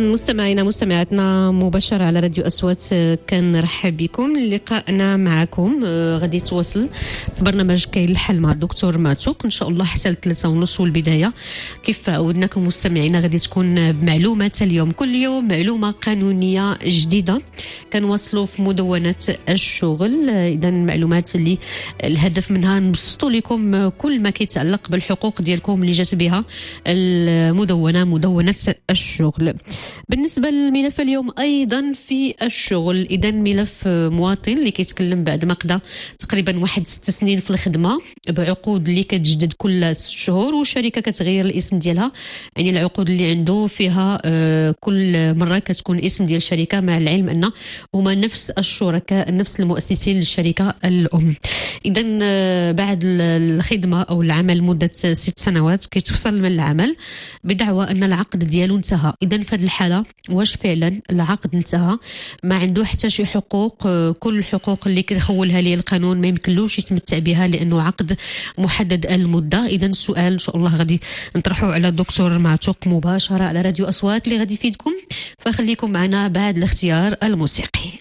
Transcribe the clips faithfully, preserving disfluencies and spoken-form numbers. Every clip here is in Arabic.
مستمعينا مستمعاتنا مباشرة على راديو أصوات، كنرحب بكم. لقاءنا معكم غادي يتواصل في برنامج كاين الحل مع الدكتور معتوق إن شاء الله حتى الثلاثة ونص. والبداية كيف عودناكم مستمعينا غادي تكون بمعلومات اليوم، كل يوم معلومة قانونية جديدة كنواصلوا في مدونة الشغل. إذا المعلومات اللي الهدف منها نبسطوا لكم كل ما كيتعلق بالحقوق ديالكم اللي جات بها المدونة مدونة الشغل. بالنسبة للملف اليوم أيضا في الشغل، إذا ملف مواطن اللي كيتكلم بعد ما قضى تقريبا واحد ست سنين في الخدمة بعقود اللي كتجدد كل ست شهور والشركة كتغير الاسم ديالها، يعني العقود اللي عنده فيها كل مرة كتكون اسم ديال الشركة، مع العلم أن هما نفس الشركاء نفس المؤسسين للشركة الأم. إذا بعد الخدمة أو العمل مدة ست سنوات كيتفصل من العمل بدعوى أن العقد ديالو انتهى. إذا في هذه الحالة واش فعلا العقد انتهى، ما عنده حتى شي حقوق، كل الحقوق اللي كيخولها ليه القانون ما يمكنلوش يتمتع بها لأنه عقد محدد المدة. إذا السؤال إن شاء الله غادي نطرحه على الدكتور معتوق مباشرة على راديو أصوات اللي غادي يفيدكم، فخليكم معنا بعد الاختيار الموسيقي.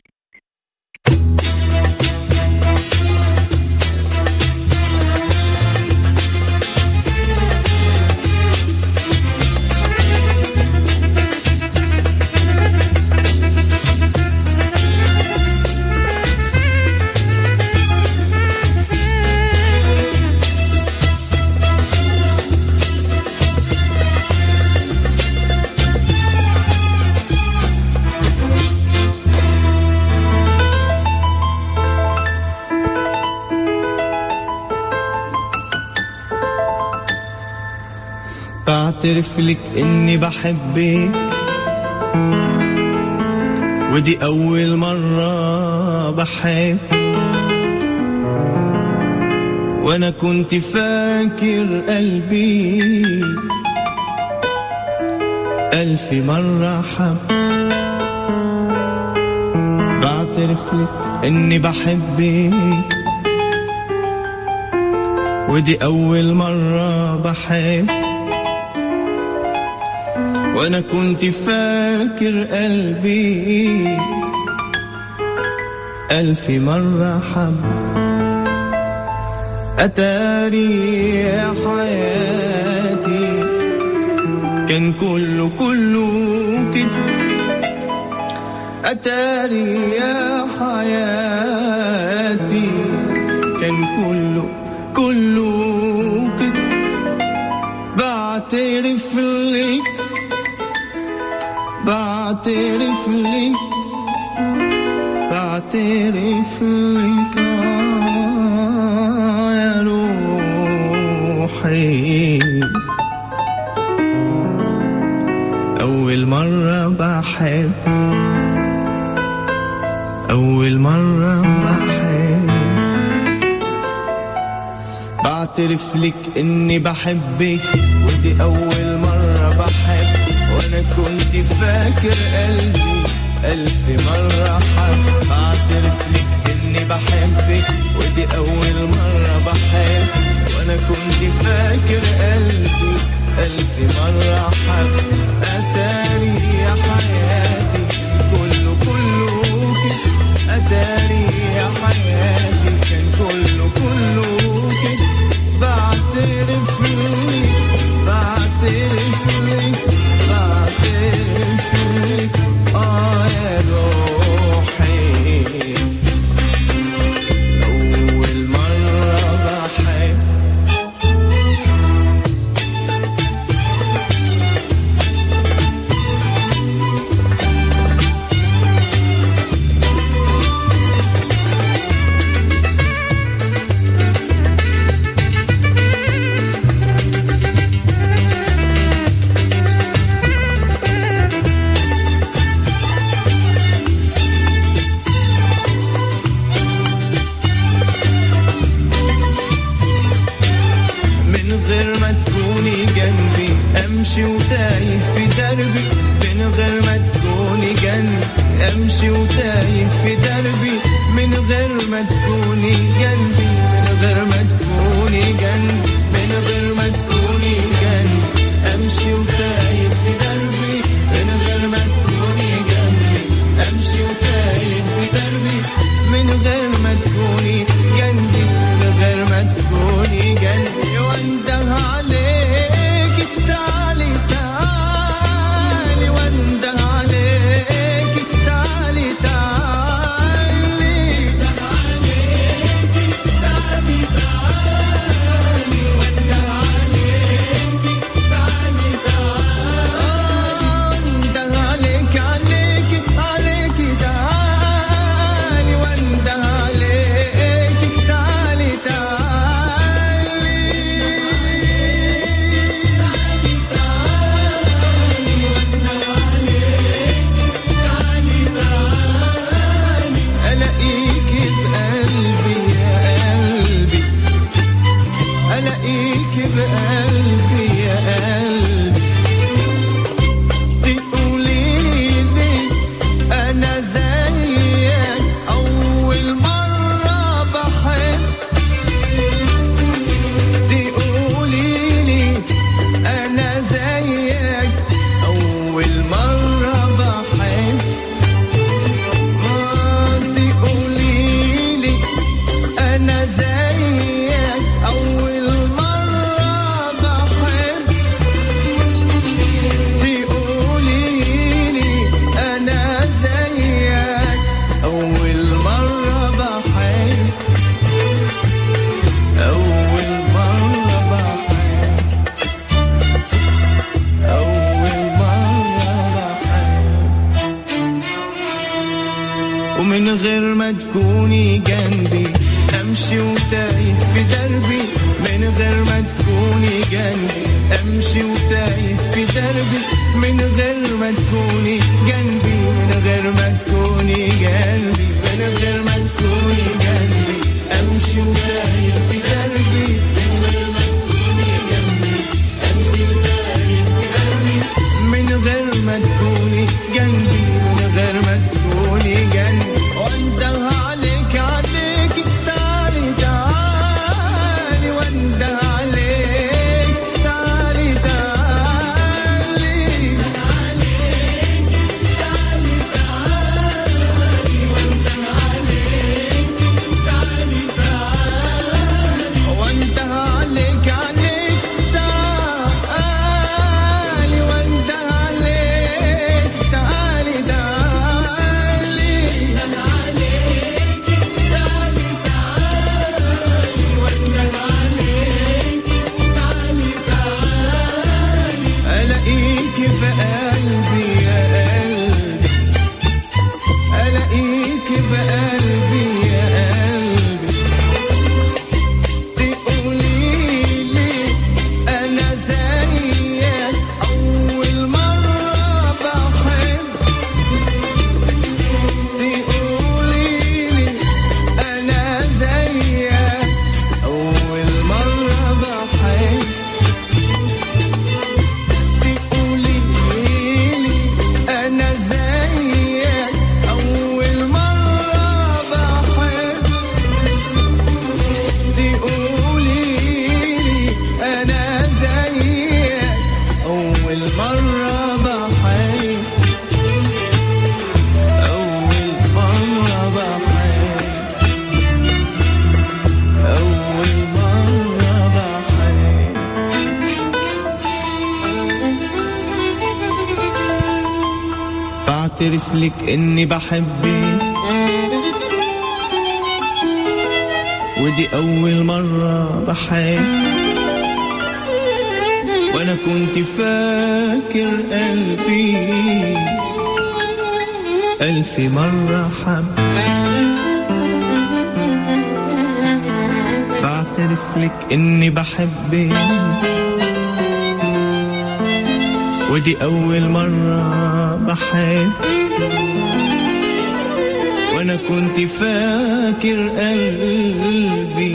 بعترف لك اني بحبك ودي اول مرة بحب، وانا كنت فاكر قلبي الف مرة حب. بعترف لك اني بحبك ودي اول مرة بحب، وانا كنت فاكر قلبي الف مرة حب. اتاري يا حياتي كان كله كله كده، اتاري يا حياتي كان كله كله كده. بعترف لك بعترف لك بعترف لك آه يا روحي أول مرة بحب أول مرة بحب. بعترف لك إني بحبك ودي أول مرة بحب، وانا كنت فاكر قلبي الف مرة حب. بعترف لك اني بحبك ودي اول مرة بحب، وانا كنت فاكر قلبي الف مرة حب. اتاري يا حياتي كله كله كده، اتاري يا حياتي كان كله كله كده. بعترف لك بعترف لك بعترف لك آه يا روحي من غير ما تكوني جنبي، امشي وتايه في دربي من غير ما تكوني جنبي، امشي وتايه في دربي من غير ما تكوني جنبي، من غير ما تكوني جنبي، من غير ما تكوني جنبي، امشي وتايه في دربي من غير ما تكوني جنبي، امشي وتايه في دربي من غير ما تكوني جنبي، من غير ما تكوني جنبي، وانده عليك عليك تعالي تعالي، وانده عليك تعالي تعالي، تعالي تعالي، وانده عليك تعالي تعالي، وانده عليك عليك تعالي، وانده عليك تعالي تعالي، ألاقيك بقلبي يا قلبي، ألاقيك بقلبي يا قلبي، تقوليلي أنا زيك أول مرة بحب، تقوليلي أنا زيك أول مرة بحب، تقوليلي أنا زيك أول مرة بحب، تقوليلي أنا زيك أول مرة بحب، أول مرة بحب، أول مرة بحب. بعترف لك إني بحبك، ودي أول مرة بحب، وأنا كنت فاكر قلبي ألف مرة حب. بعترف لك إني بحبك، ودي أول مرة بحب، وأنا كنت فاكر قلبي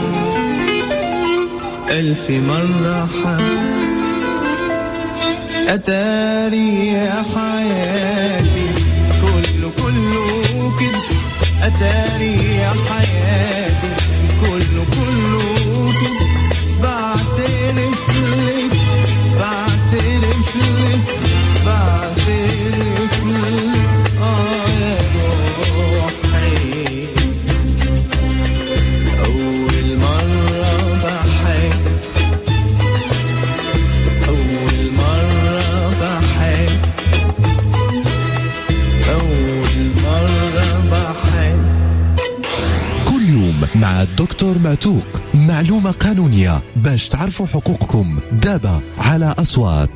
ألف مرة حب. أتاري يا حياتي كله كله كده، أتاري يا حياتي كله كله كده، بعترف لك بعترف لك بعترف لك آه يا روحي، أول مرة بحب، أول مرة بحب، أول مرة بحب. كل يوم مع الدكتور معتوق، معلومة قانونية باش تعرفوا حقوقكم، دابا على أصوات.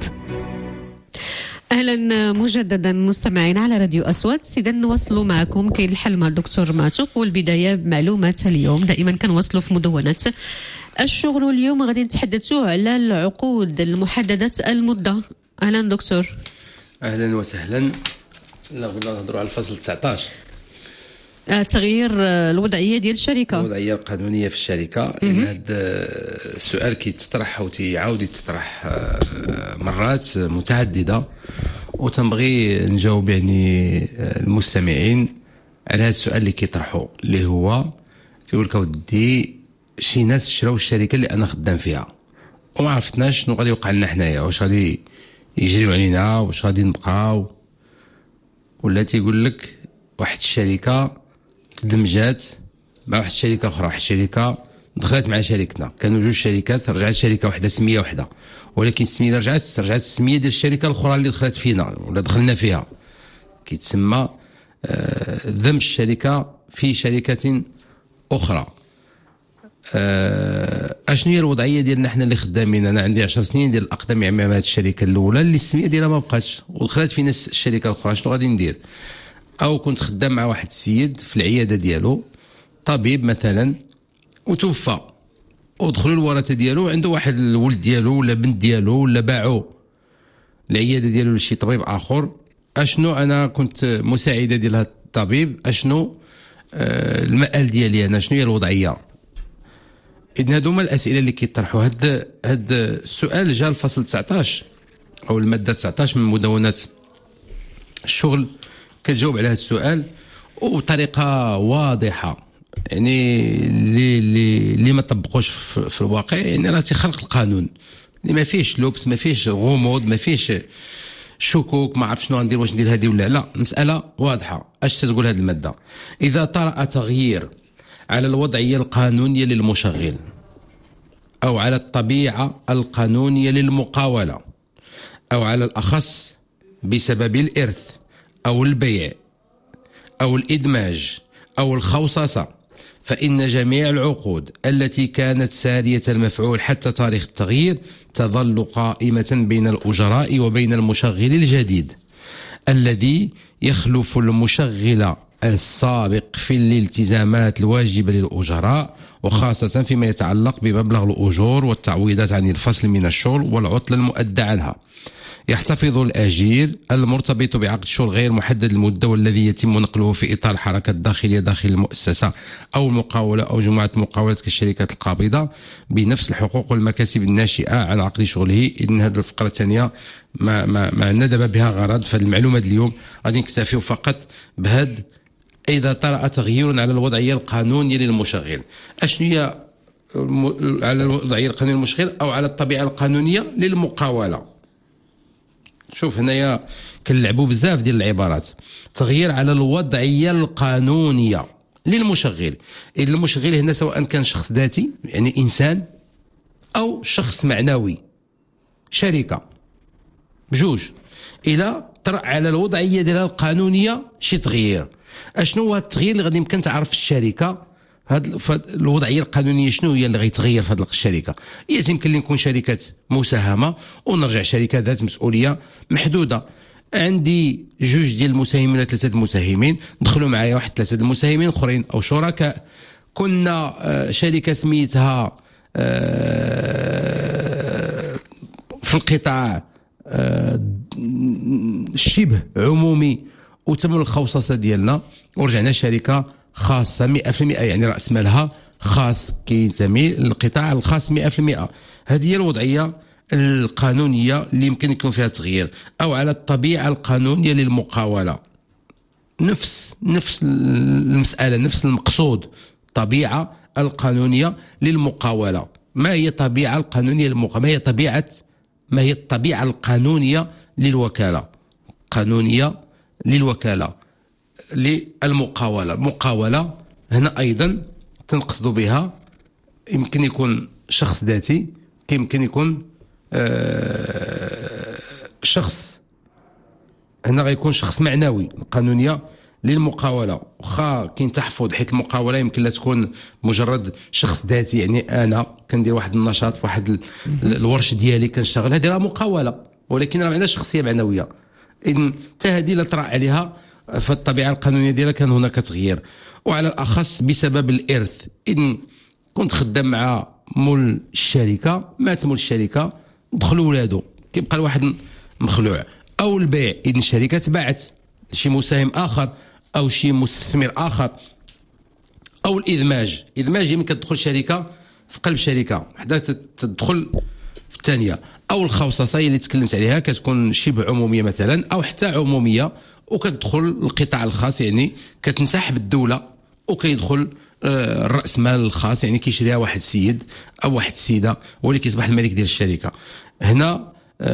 اهلا مجددا مستمعين على راديو اصوات. اذا نواصلوا معكم كاين الحل مع الدكتور معتوق، والبدايه بمعلومات اليوم. دائما كنواصلوا في مدونه الشغل، واليوم غادي نتحدثوا على العقود المحدده المده. اهلا دكتور. اهلا وسهلا. لا قلنا نهضروا على الفصل تسعطاش، تغيير الوضعيه ديال الشركه، الوضعيه القانونيه في الشركه. هذا السؤال كيتطرح او تيعاود يتطرح مرات متعدده، وتنبغي نجاوب يعني المستمعين على هذا السؤال اللي كيطرحوا، اللي هو تيقول لك اودي شي ناس شراو الشركه اللي انا خدام فيها وما عرفتناش شنو غادي يوقع لنا حنايا، واش غادي يجريو علينا، واش غادي نبقاو، ولا تيقول لك واحد الشركه تدمجات مع واحد الشركه اخرى، واحد الشركه دخلت مع شركتنا، كانوا جوج شركات رجعت شركه واحده سميه واحده، ولكن السميه اللي رجعت رجعت السميه ديال الشركه الاخرى اللي دخلت فينا ولا دخلنا فيها، كيتسمى آه ذم الشركه في شركه اخرى. آه اشنو هي الوضعيه ديالنا حنا اللي خدامين؟ انا عندي عشر سنين ديال الاقدم مع هذه الشركه الاولى اللي السميه ديالها ما بقاتش ودخلت فينا الشركه الاخرى، شنو غادي ندير؟ او كنت خدام مع واحد السيد في العياده ديالو، طبيب مثلا، وتوفى ودخلوا الورثه ديالو، عنده واحد الولد ديالو ولا بنت ديالو ولا باعوا العياده ديالو لشي طبيب اخر. اشنو انا كنت مساعده ديال هذا الطبيب، اشنو آه المآل ديالي انا، شنو هي الوضعيه؟ اذن هادو هما الاسئله اللي كيطرحوا. هاد هاد السؤال جا الفصل تسعطاش او الماده تسعطاش من مدونات الشغل، كتجاوب على هذا السؤال وبطريقه واضحه. يعني اللي اللي اللي ما طبقوش في, في الواقع يعني راه تيخرق القانون، اللي ما فيش لبس، ما فيش غموض، ما فيش شكوك، ما عرف شنو غندير، واش ندير هذه ولا لا. المساله واضحه. اش تقول هذه الماده؟ اذا طرأ تغيير على الوضعيه القانونيه للمشغل او على الطبيعه القانونيه للمقاوله او على الاخص بسبب الارث او البيع او الادماج او الخوصصه، فإن جميع العقود التي كانت سارية المفعول حتى تاريخ التغيير تظل قائمة بين الأجراء وبين المشغل الجديد الذي يخلف المشغل السابق في الالتزامات الواجبة للأجراء، وخاصة فيما يتعلق بمبلغ الأجور والتعويضات عن الفصل من الشغل والعطلة المؤدى عنها. يحتفظ الأجير المرتبط بعقد شغل غير محدد المدة والذي يتم نقله في إطار الحركة الداخلية داخل المؤسسة أو المقاولة أو جماعة مقاولات كالشركات القابضة بنفس الحقوق والمكاسب الناشئة عن عقد شغله. إذن هذه الفقرة الثانية ما ما ما ندب بها غرض. فهذه المعلومات اليوم غادي نكتفيو فقط بهذا. إذا طرأ تغيير على الوضعية القانونية للمشغل، أشنو هي على الوضعية القانونية للمشغل أو على الطبيعة القانونية للمقاولة؟ شوف هنايا كنلعبوا بزاف ديال العبارات. تغيير على الوضعيه القانونيه للمشغل. اذا المشغل هنا سواء كان شخص ذاتي يعني انسان او شخص معنوي شركه، بجوج. الى طرأ على الوضعيه ديالها القانونيه شي تغيير. اشنو هو التغيير اللي غادي يمكن تعرف الشركه؟ هاد الوضعيه القانونيه شنو هي اللي غيتغير في هذه الشركه؟ يمكن لي نكون شركه مساهمه ونرجع شركه ذات مسؤوليه محدوده. عندي جوج ديال المساهمين ولا ثلاثه المساهمين، دخلوا معايا واحد ثلاثه المساهمين اخرين او شركاء. كنا شركه سميتها في القطاع شبه عمومي وتم الخوصصه ديالنا ورجعنا شركه خاصة مئة في المئة، يعني رأس مالها خاص كينتمي للقطاع الخاص مئة في المئة. هذه هي الوضعية القانونية اللي يمكن يكون فيها تغيير. أو على الطبيعة القانونية للمقاولة، نفس نفس المسألة، نفس المقصود. طبيعة القانونية للمقاولة. ما هي الطبيعة القانونية للمقاولة؟ ما هي طبيعة ما هي الطبيعة القانونية للوكالة؟ قانونية للوكالة للمقاولة. المقاولة هنا أيضا تنقصد بها يمكن يكون شخص ذاتي، يمكن يكون آه شخص، هنا غيكون شخص معنوي. القانونية للمقاولة واخا كاين تحفظ، حيث المقاولة يمكن لا تكون مجرد شخص ذاتي، يعني أنا كندير واحد النشاط في واحد الورش ديالي كنشتغل، هذه راه مقاولة ولكن راه عندها شخصية معنوية. إذن حتى هذه لا طرأ عليها فالطبيعة القانونية ديالها كان هناك تغيير. وعلى الأخص بسبب الإرث. إن كنت خدام مع مول الشركة، مات مول الشركة، دخلوا ولادو، كيبقى الواحد مخلوع. أو البيع، إن الشركة تباعت شي مساهم آخر أو شي مستثمر آخر. أو الإدماج. إدماج يمكن تدخل شركة في قلب شركة وحدة تدخل في الثانية. أو الخوصصة اللي تكلمت عليها كتكون شبه عمومية مثلا أو حتى عمومية وكتدخل القطاع الخاص، يعني كتنسحب الدولة وكيدخل الرأس مال الخاص، يعني كيشريها واحد السيد أو واحد السيدة واللي كيصبح الملك ديال الشركة. هنا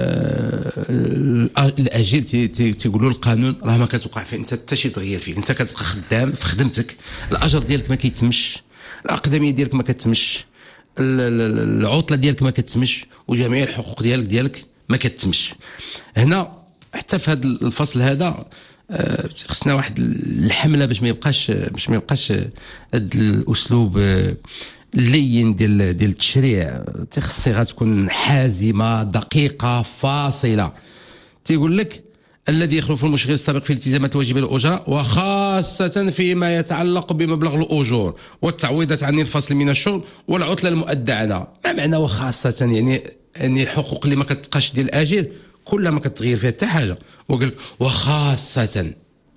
الأجير تيقولوا القانون راه ما كتوقع فيه انت حتى شي تغيير فيك، انت كتبقى خدام في خدمتك، الأجر ديالك ما كيتمش، الأقدمية ديالك ما كتمش، العطلة ديالك ما كتمش، وجميع الحقوق ديالك ديالك ما كتمش. هنا حتى في هذا الفصل هذا خصنا واحد الحمله باش ما يبقاش باش ما يبقاش هذا الاسلوب اللين ديال ديال التشريع. تيخص صيغه تكون حازمه دقيقه فاصله. تيقول لك الذي يخلف المشغل السابق في التزامات واجب الأجراء، وخاصة فيما يتعلق بمبلغ الأجور والتعويضات عن الفصل من الشغل والعطلة المؤدى عنها. ما معنى وخاصة؟ يعني يعني الحقوق اللي ما كتبقاش ديال الأجير كلها ما كتغير فيها حتى حاجة، وقال وخاصة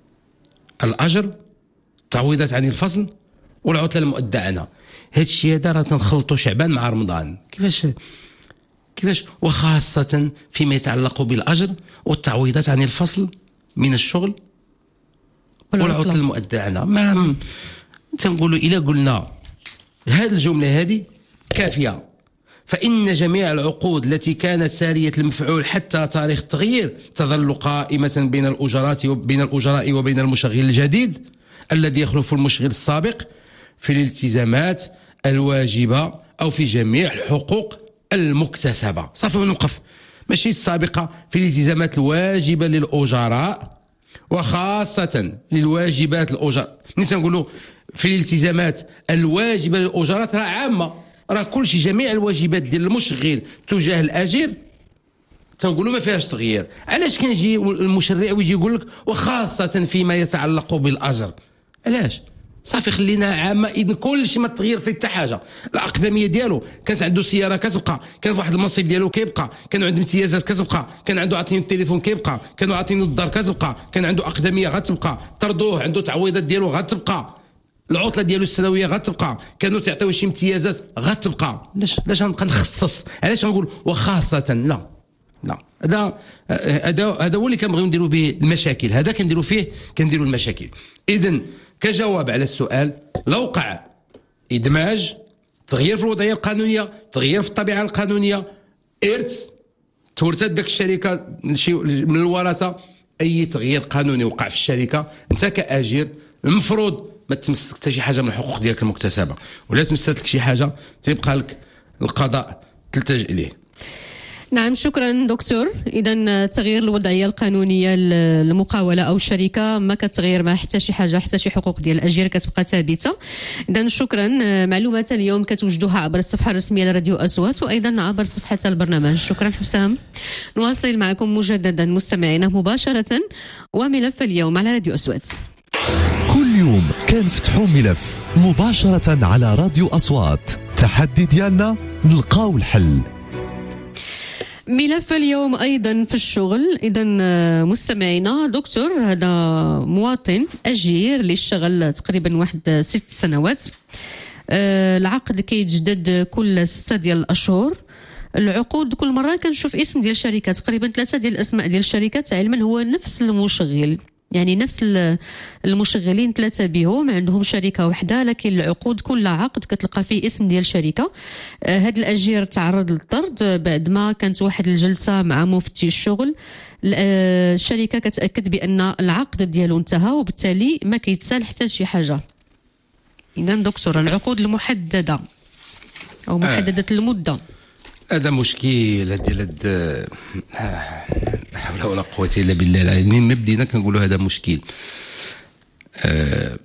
الأجر، تعويضات عن الفصل والعطلة المؤدى عنها. هاد الشيء هذا راه تنخلطوا شعبان مع رمضان. كيفاش كيفاش وخاصة فيما يتعلق بالأجر والتعويضات عن الفصل من الشغل والعطلة المؤدى عنها. ما تنقولوا إلا قلنا هذه الجملة هذه كافية، فإن جميع العقود التي كانت سارية المفعول حتى تاريخ التغيير تظل قائمة بين الأجراء بين الأجراء وبين المشغل الجديد الذي يخلف المشغل السابق في الالتزامات الواجبة أو في جميع الحقوق المكتسبة. صافي ونوقف. ماشي السابقة في الالتزامات الواجبة للأجراء وخاصة للواجبات الأجراء. نيت نقولوا في الالتزامات الواجبة للأجراء راه عامة، راه كل شيء جميع الواجبات ديال المشغل تجاه الأجير تنقولوا ما فيهاش تغيير. علاش كنجي المشرع ويجي يقول لك وخاصة فيما يتعلق بالأجر؟ علاش؟ صافي خلينا عامه. اذا كل شيء ما تغير في حتى حاجه. الاقدميه ديالو كانت عنده سياره كتبقى، كان في واحد المنصب ديالو كيبقى، كان عنده امتيازات كتبقى، كان عنده عاطيني التليفون كيبقى، كانوا عاطيني الدار كتبقى، كان عنده اقدميه غتبقى، طردوه عنده تعويضات ديالو غتبقى، العطله ديالو السنويه غتبقى، كانوا تعطيوه شي امتيازات غتبقى. علاش علاش غنبقى نخصص؟ علاش غنقول وخاصه؟ لا لا، هذا هذا هذا هو اللي كنبغيو نديروا به المشاكل. هذا كنديروا فيه كنديروا المشاكل. اذا كجواب على السؤال، لو وقع إدماج، تغيير في الوضعية القانونية، تغيير في الطبيعة القانونية، إرث، تورثت داك الشركة من الورثة، أي تغيير قانوني وقع في الشركة، أنت كأجير المفروض ما تمسك حتى شي حاجة من الحقوق ديالك المكتسبة، ولا تمسك لك شي حاجة تيبقى لك القضاء تلتجئ إليه. نعم، شكرا دكتور. إذا تغيير الوضعية القانونية المقاولة أو الشركة ما كتغير ما حتى شي حاجة، حتى شي حقوق ديال الأجير كتبقى ثابتة. إذا شكرا. معلومات اليوم كتوجدوها عبر الصفحة الرسمية لراديو أصوات وأيضا عبر صفحة البرنامج. شكرا حسام. نواصل معكم مجددا مستمعينا مباشرة وملف اليوم على راديو أصوات. كل يوم كنفتحوا ملف مباشرة على راديو أصوات. تحدي ديالنا نلقاو الحل. ملف اليوم أيضا في الشغل. إذا مستمعينا، دكتور هذا مواطن أجير اللي اشتغل تقريبا واحد ست سنوات. العقد كيتجدد كل ستة ديال الأشهر. العقود كل مرة كنشوف اسم ديال شركة، تقريبا ثلاثة ديال الأسماء ديال الشركات، علما هو نفس المشغل، يعني نفس المشغلين ثلاثة بهم عندهم شركة واحدة، لكن العقود كل عقد كتلقى فيه اسم ديال شركة. هذا الأجير تعرض للطرد بعد ما كانت واحد الجلسة مع مفتش الشغل. الشركة كتأكد بأن العقد ديالو انتهى وبالتالي ما كيتسال حتى شي حاجة. إذا دكتور، العقود المحددة أو محددة آه. المدة، هذا مشكل ديال هاد حول ولا قوة إلا بالله العلي. منين ما بدينا كنقولوا هذا مشكل. أه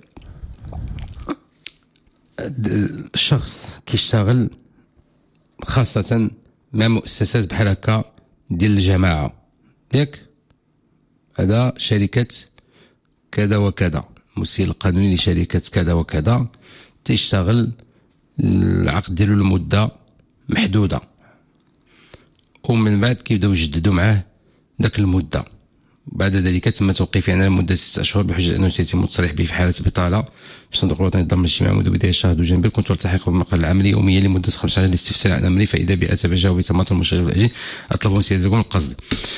الشخص كيشتغل خاصة مع مؤسسات بحال هكا ديال الجماعة، ياك هذا شركة كذا وكذا، المسير القانوني لشركة كذا وكذا، تيشتغل العقد ديالو لمدة محدودة، ومن بعد كيبداو يجددوا معاه ذاك المده. بعد ذلك تم توقيفه على مده ستة اشهر بحجه انه سيتم التصريح به في حاله بطاله في الصندوق الوطني للضمان الاجتماعي منذ بدايه الشهر دو جانبي. كنت التحق بالمقر العملي يوميا لمده خمسة عشر للاستفسار عن امري، فاذا بي اتبجاه بتماطل المشغل الاجير اطلب من سيادتكم القصد.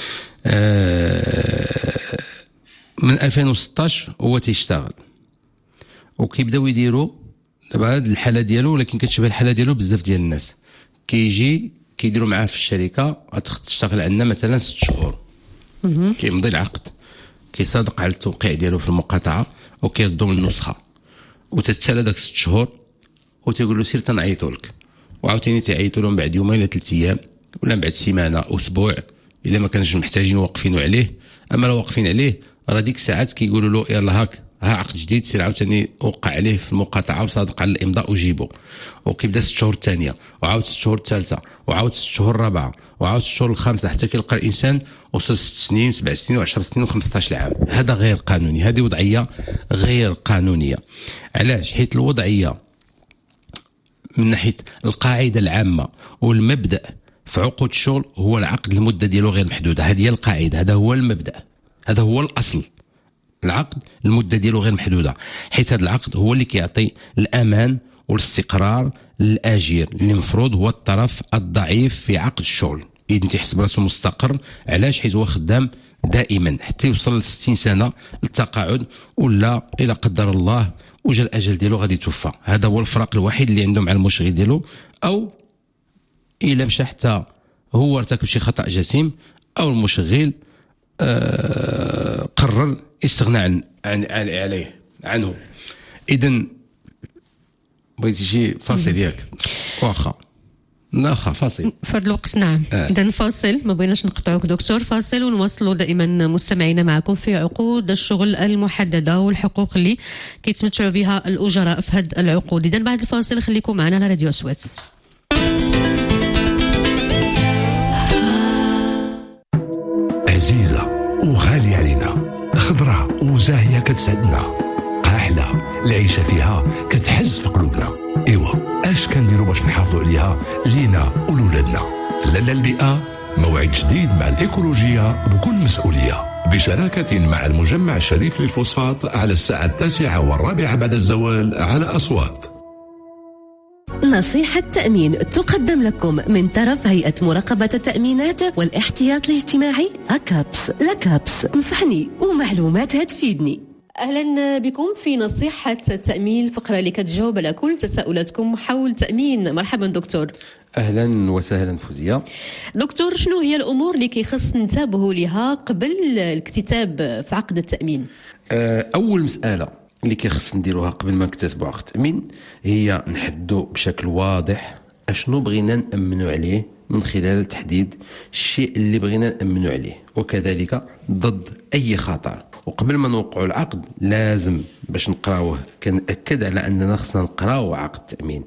آه من ألفين وستطاش هو تيشتغل وكيبداو يديروا دابا هذه الحاله ديالو، ولكن كتشبه الحاله ديالو بزاف ديال الناس. كيجي كيديروا معاه في الشركه تشتغل عندنا مثلا ست شهور، كيمضي العقد، كيصادق على التوقيع ديالو في المقاطعه وكيردوا من النسخه، وتتسالى داك ست شهور وتيقول له سير تنعيطوا لك، وعاوتاني تيعيطوا لهم بعد يومين ولا ثلاث ايام ولا بعد سيمانه اسبوع الا ما كانش محتاجين واقفين عليه. اما لو واقفين عليه راه ديك الساعات كيقولوا له يلا هاك ها عقد جديد سير عاوتاني وقع عليه في المقاطعه وصادق على الامضاء وجيبو، وكيبدا ست شهور الثانيه وعاود ست شهور الثالثه وعاود ست شهور الرابعه وعاود ست شهور الخامسه حتى كيلقى الانسان وصل ست سنين وسبع سنين وعشر سنين وخمسطاش عام. هذا غير قانوني، هذه وضعيه غير قانونيه. علاش؟ حيت الوضعيه من ناحيه القاعده العامه والمبدا في عقود الشغل هو العقد المده ديالو غير محدوده، هذه هي القاعده، هذا هو المبدا، هذا هو الاصل. العقد المده ديالو غير محدوده، حيت هذا العقد هو اللي كيعطي الامان والاستقرار للاجير اللي مفروض هو الطرف الضعيف في عقد الشغل، اذا تيحسب راسو مستقر. علاش؟ حيت هو خدام دائما حتى يوصل ل ستين سنه للتقاعد، ولا الى قدر الله وجا الاجل ديالو غادي يتوفى. هذا هو الفرق الوحيد اللي عنده مع المشغل ديالو، او الى مشى حتى هو ارتكب شي خطا جسيم او المشغل آه قرر استغناء عن, عن عليه عنه. اذا بغيتي شي فاصل ياك؟ واخا واخا فاصل في هذا الوقت. نعم. آه. اذا فاصل، ما بغيناش نقطعوك دكتور، فاصل ونواصلوا دائما مستمعينا معكم في عقود الشغل المحدده والحقوق اللي كيتمتعوا بها الاجراء في هذه العقود. اذا بعد الفاصل خليكم معنا على راديو أصوات. عزيزة وغالية علينا، خضراء وزاهية كتسعدنا، قاحلة العيشة فيها كتحز في قلوبنا. إيوا اش كنديروا باش نحافظوا عليها لينا ولولادنا؟ لالا البيئة موعد جديد مع الإيكولوجية بكل مسؤولية، بشراكة مع المجمع الشريف للفوسفات على الساعة التاسعة والرابعة بعد الزوال على أصوات. نصيحة تأمين تقدم لكم من طرف هيئة مراقبة التأمينات والاحتياط الاجتماعي أكابس. لكابس نصحني ومعلومات هتفيدني. أهلا بكم في نصيحة التأمين، الفقرة اللي كتجاوب على كل تساؤلاتكم حول التأمين. مرحبا دكتور. أهلا وسهلا فوزية. دكتور، شنو هي الأمور اللي كيخص ننتبهوا لها قبل الاكتتاب في عقد التأمين؟ أول مسألة اللي كيخص نديروها قبل ما نكتسبوا عقد التأمين هي نحددوا بشكل واضح اشنو بغينا نأمنوا عليه من خلال تحديد الشيء اللي بغينا نأمنوا عليه، وكذلك ضد أي خطر. وقبل ما نوقعوا العقد لازم باش نقراوه كنأكد على أننا خصنا نقراو عقد التأمين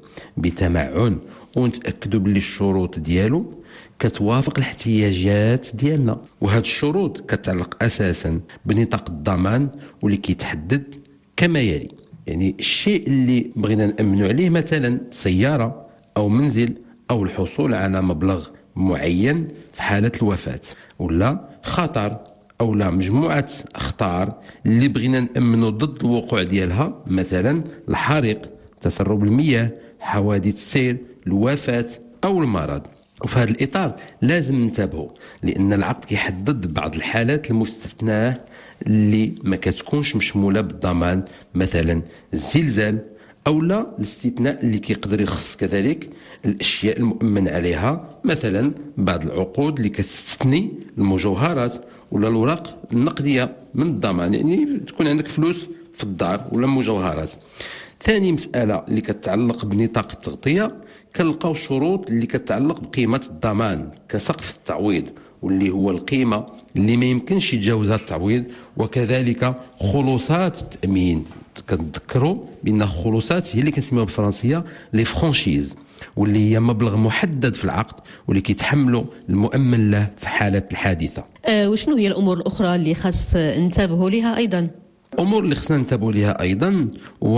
بتمعن ونتأكدوا باللي الشروط ديالو كتوافق الاحتياجات ديالنا. وهاد الشروط كتعلق أساسا بنطاق الضمان واللي كيتحدد كما يلي. يعني الشيء اللي بغينا نأمنوا عليه مثلا سيارة أو منزل أو الحصول على مبلغ معين في حالة الوفاة، ولا خطر أو لا مجموعة أخطار اللي بغينا نأمنوا ضد الوقوع ديالها، مثلا الحريق، تسرب المياه، حوادث السير، الوفاة أو المرض. وفي هذا الإطار لازم ننتبهوا، لأن العقد كيحدد بعض الحالات المستثناة اللي ما كتكونش مشمولة بالضمان، مثلا الزلزال، أو لا الاستثناء اللي كيقدر يخص كذلك الأشياء المؤمن عليها، مثلا بعض العقود اللي كتستثني المجوهرات ولا الأوراق النقدية من الضمان، يعني تكون عندك فلوس في الدار ولا مجوهرات. ثاني مسألة اللي كتعلق بنطاق التغطية، كنلقاو شروط اللي كتعلق بقيمة الضمان كسقف التعويض، واللي هو القيمة اللي ما يمكنش يتجاوزها التعويض، وكذلك خلوصات التأمين. كنذكروا بأن خلوصات هي اللي كنسميوها بالفرنسية لي فرانشيز، واللي هي مبلغ محدد في العقد واللي كيتحمله المؤمن له في حالة الحادثة. أه وشنو هي الأمور الأخرى اللي خاص ننتبهوا لها أيضا؟ أمور اللي خصنا ننتبهوا لها أيضا،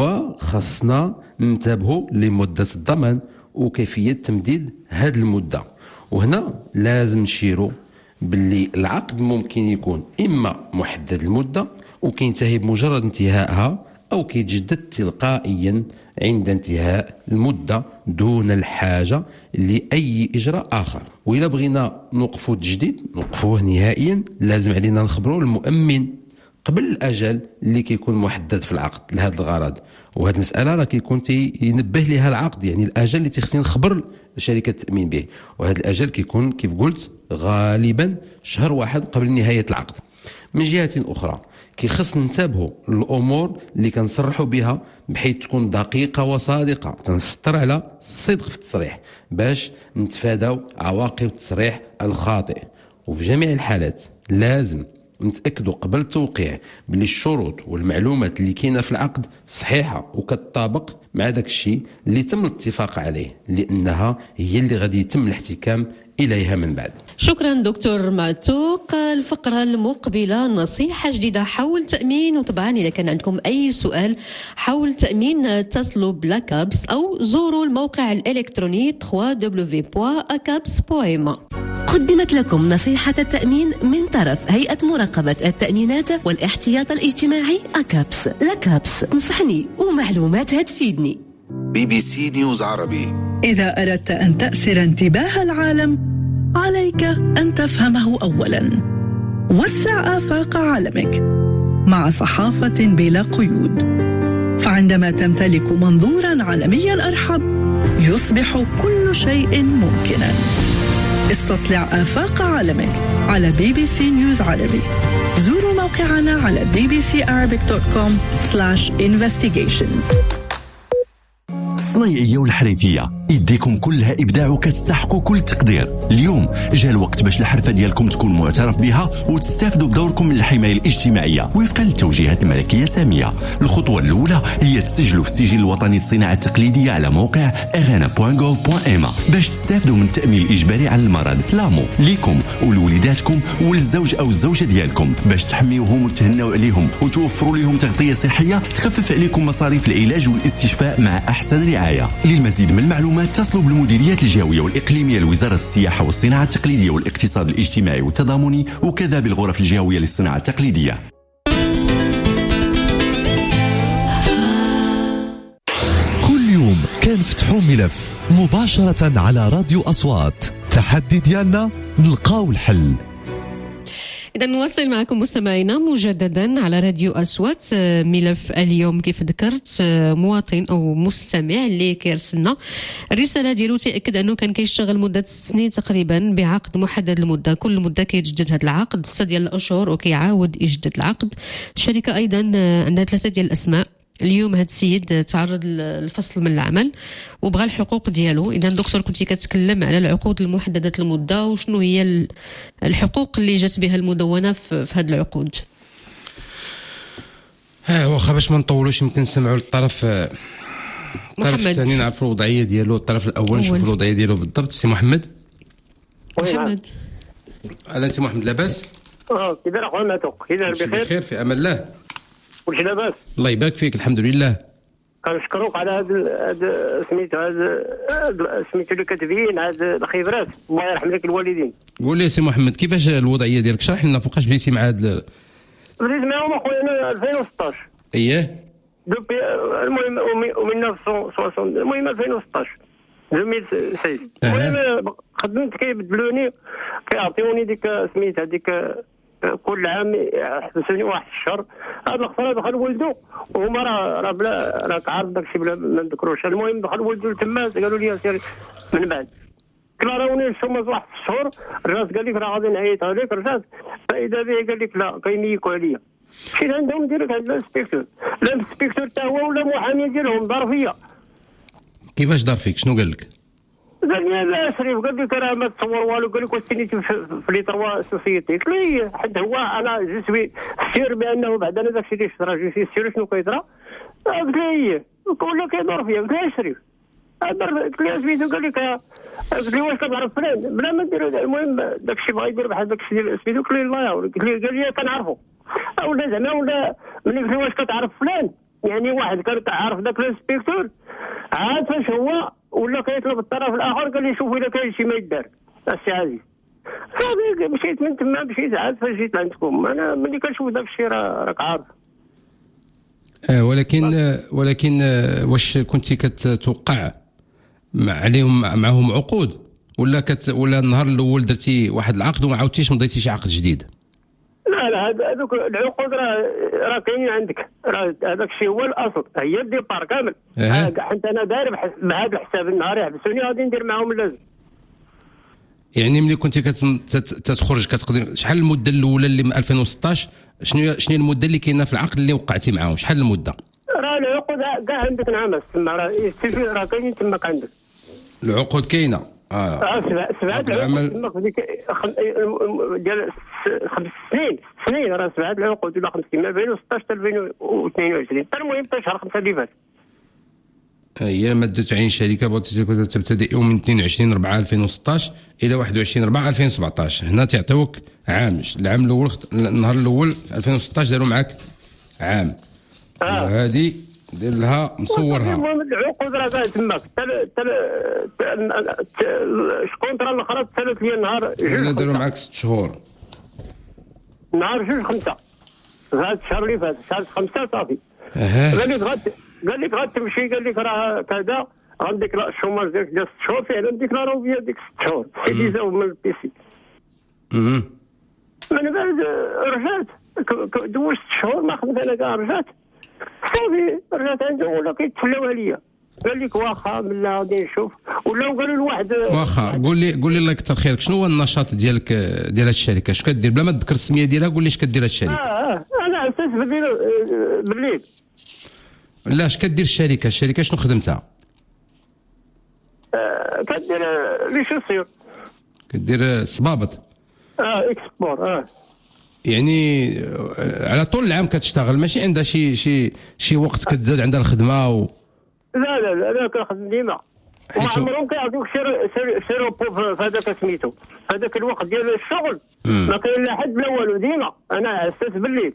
وخصنا ننتبهوا لمدة الضمان وكيفية تمديد هذه المدة. وهنا لازم نشيروا باللي العقد ممكن يكون إما محدد المدة وكينتهي بمجرد انتهائها، أو كيتجدد تلقائيا عند انتهاء المدة دون الحاجة لأي إجراء آخر. وإذا بغينا نوقفوا التجديد نوقفوه نهائيا، لازم علينا نخبروا المؤمن قبل الأجل اللي كيكون محدد في العقد لهذا الغرض. وهذه المسألة راه كيكون ينبه لها العقد، يعني الأجل اللي تيخصني نخبر شركة التأمين به، وهذا الأجل كيكون كيف قلت غالبا شهر واحد قبل نهاية العقد. من جهة أخرى كيخص ننتبهوا للأمور اللي كنصرحوا بها بحيث تكون دقيقة وصادقة، تنسطر على الصدق في التصريح باش نتفاداو عواقب التصريح الخاطئ. وفي جميع الحالات لازم نتاكدوا قبل التوقيع بلي الشروط والمعلومات اللي كاينه في العقد صحيحه وكتطابق مع داك الشيء اللي تم الاتفاق عليه، لانها هي اللي غادي يتم الاحتكام اليها من بعد. شكرا دكتور معتوق. الفقرة المقبلة نصيحة جديدة حول التأمين، وطبعا إذا كان عندكم أي سؤال حول التأمين اتصلوا بلاكابس أو زوروا الموقع الإلكتروني دبليو دبليو دبليو دوت أكابس دوت إم. قدمت لكم نصيحة التأمين من طرف هيئة مراقبة التأمينات والاحتياط الاجتماعي أكابس. لكابس، انصحني ومعلوماتها تفيدني. بي بي سي نيوز عربي. إذا أردت أن تأسر انتباه العالم عليك أن تفهمه أولا. وسع آفاق عالمك مع صحافة بلا قيود، فعندما تمتلك منظورا عالميا أرحب يصبح كل شيء ممكنا. استطلع آفاق عالمك على بي بي سي نيوز عربي. زوروا موقعنا على بي بي سي arabic دوت كوم سلاش انفستيجيشنز. الصنايعية والحريفية يديكم كلها إبداع وكتستحقوا كل التقدير. اليوم جاء الوقت باش الحرفة ديالكم تكون معترف بها وتستافدوا بدوركم من الحماية الاجتماعية وفقا للتوجيهات الملكية سامية. الخطوة الأولى هي تسجلوا في السجل الوطني للصناعة التقليدية على موقع أغانا دوت جوف دوت إم باش تستافدوا من التأمين الإجباري على المرض لامو ليكم ولوليداتكم وللزوج أو الزوجة ديالكم باش تحميوهم وتهنوا عليهم وتوفروا لهم تغطية صحية تخفف عليكم مصاريف العلاج والاستشفاء مع أحسن رعاية. للمزيد من المعلومات اتصلوا بالمديريات الجهوية والإقليمية لوزارة السياحة والصناعة التقليدية والاقتصاد الاجتماعي والتضامني وكذا بالغرف الجهوية للصناعة التقليدية. كل يوم كنفتحوا ملف مباشرة على راديو أصوات. تحدي ديالنا نلقاو الحل. إذا نواصل معكم مستمعينا مجددا على راديو أصوات. ملف اليوم كيف ذكرت مواطن أو مستمع اللي كيرسلنا الرسالة ديالو تأكد أنه كان كيشتغل مدة ست سنين تقريبا بعقد محدد المدة، كل مدة كيتجدد هذا العقد ستة ديال الأشهر وكيعاود يجدد العقد. الشركة أيضا عندها ثلاثة ديال الأسماء. اليوم هذا السيد تعرض للفصل من العمل وبغى الحقوق ديالو. اذا دكتور كنتي كتكلم على العقود المحدده المده وشنو هي الحقوق اللي جات بها المدونه في هذه العقود؟ ها واخا باش ما نطولوش يمكن نسمعوا الطرف الطرف الثاني نعرفوا الوضعيه ديالو. الطرف الاول نشوفوا الوضعيه ديالو بالضبط. سي محمد. محمد اهلا سي محمد، لاباس؟ اه كي داير اخويا معتوق؟ كي داير؟ بخير بخير في امان الله. واش لاباس؟ الله يبارك فيك الحمد لله. كنشكروك على هاد هاد سميتو هاد سميتو اللي كتبين هاد الخبرات، الله يرحم لك الوالدين. قول لي سي محمد كيفاش الوضعيه ديالك؟ شرح لنا فوقاش بديتي مع هاد ال... بديت معاهم اخويا انا ألفين وستطاش. اييه دوبي المهم ومن ألف وتسعمية وستين المهم ألفين وستطاش ألفين وستة. المهم خدمت كيبدلوني كيعطيوني ديك سميت هذيك كل عام يحبسوني واحد الشهر. هذا الخساره دخل ولده وهما راه راه بلا راك عارف داكشي بلا ما نذكروش. المهم دخل ولده تما قالوا لي سير من بعد كلاراوني الشوماج واحد الشهر. الراس قال لك راه غادي نعيط عليك. رجعت فاذا به قال لك لا كيميكوا عليا. مشيت عندهم ديريكت عند الانسبكتور. الانسبكتور تا هو ولا محامي ديالهم دار فيا. كيفاش دار فيك؟ شنو قال لك؟ قال لي لا شريف قال لك راه ما تصور والو. قال لك واش تنيتي في لي تروا سوسيتي؟ قلت لي حد هو انا جيت سير بانه بعد انا داكشي اللي شرا جيت سير شنو كيطرا. قلت لي ولا كيدور فيا. قلت له شريف قلت لي سميتو. قال لك قلت لي واش كتعرف فلان بلا ما نديرو. المهم داكشي بغا يدير بحال داكشي ديال سميتو. قلت لي لا. قلت لي قال لي كنعرفو ولا زعما ولا ملي قلت له واش كتعرف فلان يعني واحد كان كيعرف داك الانسبكتور عاد فاش هو ولا كيطلب الطرف الاخر. قال لي شوف الا كاين شي ما يدار السي عزيز. صافي مشيت من تما مشيت عاد فاش جيت عندكم. انا ملي كنشوف داك الشيء راه راك عارف. آه ولكن آه ولكن آه واش كنتي كتوقع مع عليهم معهم عقود ولا كت ولا النهار الاول درتي واحد العقد وما عاودتيش مضيتي شي عقد جديد؟ لا لا هذوك العقود راه راه كاينين عندك. راه هذاك الشيء هو الاصل هي الديبار كامل. أه. حتى انا داير بهذا الحساب النهار يحبسوني غادي ندير معاهم اللازم. يعني ملي كنتي كتخرج كتقدم شحال المده الاولى اللي من ألفين وستطاش؟ شنو شنو المده اللي كاينه في العقد اللي وقعتي معاهم؟ شحال المده؟ راه العقود كاع عندك نعم تما راه راه كاينين تماك عندك. العقود كاينه اه سبعة سبعة العمل تما في ديك ديال خمس سنين سنين راه سبعة العقود ولا خمس سنين ما بين ستطاش حتى ألفين واثنين وعشرين حتى المهم حتى شهر خمسة اللي فات. هي مادة تعيين الشركة بغيتي تبتدئ من اثنين وعشرين أربعة ألفين وستطاش إلى واحد وعشرين أربعة ألفين وسبعطاش. هنا تعطيوك عام، العام الأول النهار الأول ألفين وستطاش داروا معاك عام. آه. وهذه دير لها مصورها. المهم العقود راه كاع تماك شكون ترى الاخرى ثلاث لي نهار جوج داروا معاك ست شهور. نهار جوج خمسة هذا الشهر اللي فات شهر خمسة صافي. اها قال لك غد قال لك غتمشي قال لك راه كذا غنديك الشوماج ديالك ديال ست شهور فعلا ديكلاروه فيها ديك ست شهور سيديزاو من البيسي. اها من بعد رجعت دوزت شهور ما خدمت انا كاع رجعت صافي رجعت عنده ولا كيتفلاو عليا قال لك واخا من لا غادي نشوف ولاو قالوا لواحد واخا قول لي قول لي الله يكثر خيرك شنو هو النشاط ديالك ديال هاد الشركه اش كدير بلا ما تذكر السميه ديالها قول لي اش كدير هاد الشركه. اه اه انا عساس بالليل بالليل لا اش كدير الشركه الشركه شنو خدمتها؟ آه كدير لي شوسير كدير صبابط اه اكسبور اه يعني على طول العام كتشتغل ماشي عندها شي شي شي وقت كتزاد عندها الخدمه و... لا لا لا انا كنخدم ديما وما عمرهم كيعطيوك شي شي روبو في هذاك سميتو هذاك الوقت ديال الشغل ما كاين لا حد لا والو ديما انا عساس بالليل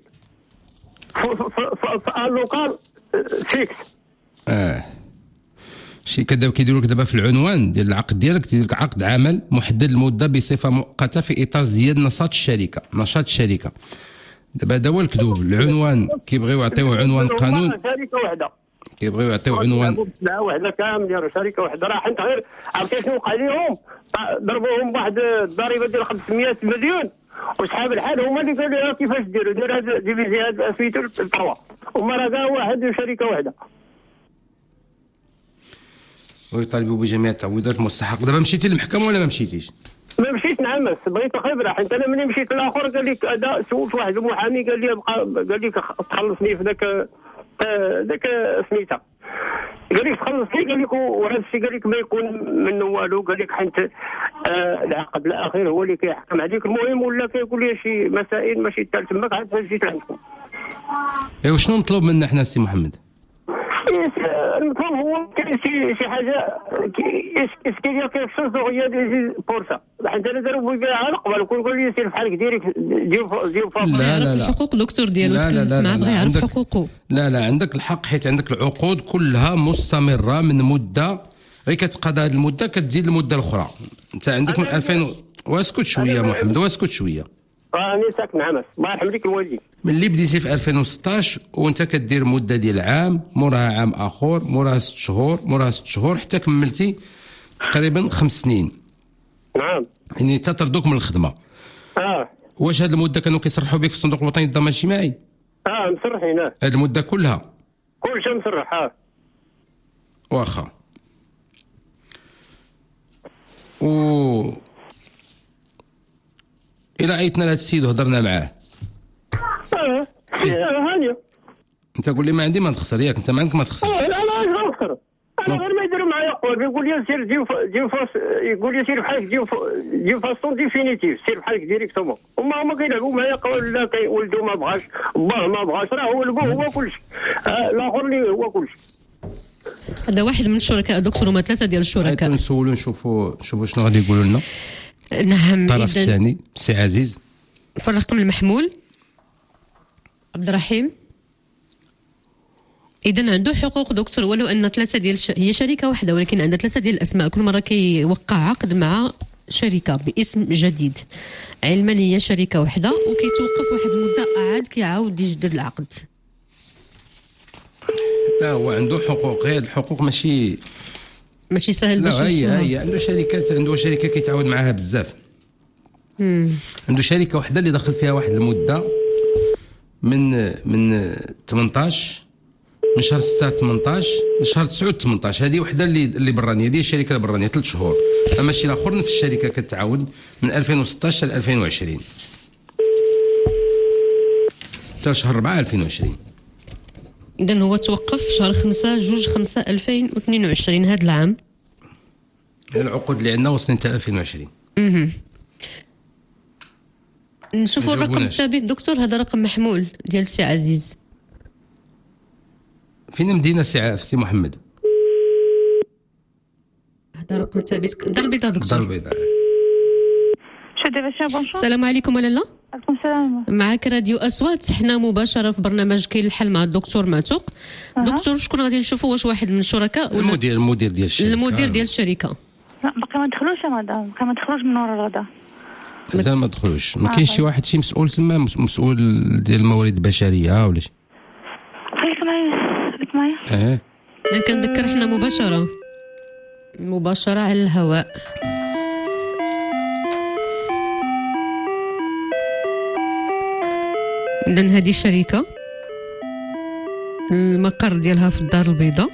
في اللوكال فيكس. اه شي كدابا كيديروا لك دابا في العنوان ديال العقد ديالك كيدير لك عقد عمل محدد المده بصفه مؤقته في اطار زياده نشاط الشركه نشاط الشركه. دابا هذا هو الكذوب العنوان كيبغيو يعطيوه عنوان قانون شركه واحده كيبغيو يعطيو عنوان لا وحده كامل ديالو شركه واحده راه حيت غير عرفتي شنو وقع لهم ضربوهم بواحد الضريبه ديال خمسمية مليون وصحاب الحال هما اللي قالوا لها كيفاش ديروا دير هذا ديفيزي هذا سميتو التروا هما راه كاع واحد شركه واحده ويطالبوا بجميع التعويضات المستحقه. دابا مشيتي للمحكمه ولا ما مشيتيش؟ ما مشيت نعمس بغيت خبره حيت انا ملي مشيت للاخر قال لك هذا سولت واحد المحامي قال لي قال لك تخلصني في ذاك ذاك سميتها قال لك تخلصني قال لك وهذا الشيء قال لك ما يكون منه والو قال لك حيت آه العقد الاخير هو اللي كيحكم عليك المهم ولا كيقول لي شي مسائل ماشي تال تماك عاد جيت عندكم. ايوا شنو نطلب منا حنا سي محمد؟ المطلوب هو كاين شي شي حاجه اسكي ديال كيف شوز هي دي بورصه حيت انا داروا بها على قبل كل قول لي سير بحالك ديريك ديال ديال لا لا لا الحقوق دكتور ديالو تكلمت معاه بغى يعرف حقوقه. لا لا عندك الحق حيت عندك العقود كلها مستمره من مده غير كتقضى هذه المده كتزيد المده الاخرى. انت عندك من ألفين واسكت شويه محمد واسكت شويه راني ساكن عمس الله يرحم ليك الوالدين ملي بديتي في ألفين وستطاش وانت كدير مده ديال عام موراها عام اخر موراها ست شهور موراها ست شهور حتى كملتي تقريبا خمس سنين. نعم يعني تطردوك من الخدمه. اه واش هذه المده كانوا كيصرحوا بك في الصندوق الوطني للضمان الاجتماعي؟ اه مسرحين اه هذه المده كلها كل شيء مسرح اه واخا و الى عيطنا لهذا السيد وهضرنا معاه اه هانيه انت قول لي ما عندي ما نخسر ياك انت ما عندك ما تخسر. لا لا انا نخسر انا غير ما يديروا معايا قول يقول لي سير جيو جيو فاس يقول لي سير بحالك جيو جيو فاصون ديفينيتيف سير بحالك ديريكتومون هما هما كيلعبوا معايا قول لا كيولدوا ما بغاش باه ما بغاش راه هو البو هو كلشي الاخر اللي هو كلشي. هذا واحد من الشركاء دكتور هما ثلاثه ديال الشركاء نسولوا نشوفوا نشوفوا شنو غادي يقولوا لنا. نعم الطرف الثاني سي عزيز في الرقم المحمول عبد الرحيم. اذا عنده حقوق دكتور ولو ان ثلاثه ديال ش... هي شركه واحده ولكن عندها ثلاثه ديال الاسماء كل مره كيوقع عقد مع شركه باسم جديد علما هي شركه واحده وكيتوقف واحد المده عاد كيعاود يجدد العقد. لا هو عنده حقوق غير الحقوق ماشي ماشي سهل باش لا هي هي عنده شركات عنده شركه كيتعاود معاها بزاف. امم عنده شركه واحده اللي دخل فيها واحد المده من من ثمنطاش من شهر ستة ثمنطاش لشهر تسعة ثمنطاش هذه وحده اللي اللي برانيه هذه الشركه البرانيه ثلاث شهور. اما الشيء الاخر في الشركه كتعاود من ألفين وستطاش ل ألفين وعشرين حتى شهر أربعة ألفين وعشرين. اذا هو توقف في شهر خمسة جوج خمسة ألفين واثنين وعشرين هذا العام. العقود اللي عندنا وصلين حتى ألفين وعشرين. اها نشوفوا الرقم الثابت دكتور. هذا رقم محمول ديال السي عزيز. فين مدينه سي سي محمد؟ هذا رقم ثابت. الدار البيضاء دكتور. الدار البيضاء. شو دابا شنو بونجور؟ السلام عليكم ولا لا؟ عليكم السلام. معك راديو أصوات، حنا مباشرة في برنامج كاين الحل مع الدكتور معتوق. أه. دكتور شكون غادي نشوفوا؟ واش واحد من الشركاء ولا المدير المدير ديال الشركة؟ المدير ديال الشركة. لا باقي ما دخلوش يا مدام، باقي ما دخلوش من ورا الغدا. مازال ما دخلوش. ما كاينش شي واحد شي مسؤول تما مسؤول ديال الموارد البشرية ولا شي؟ خليك معايا خليك معايا. اه انا كنذكر حنا مباشرة مباشرة على الهواء. إذن هذه الشركة المقر ديالها في الدار البيضاء.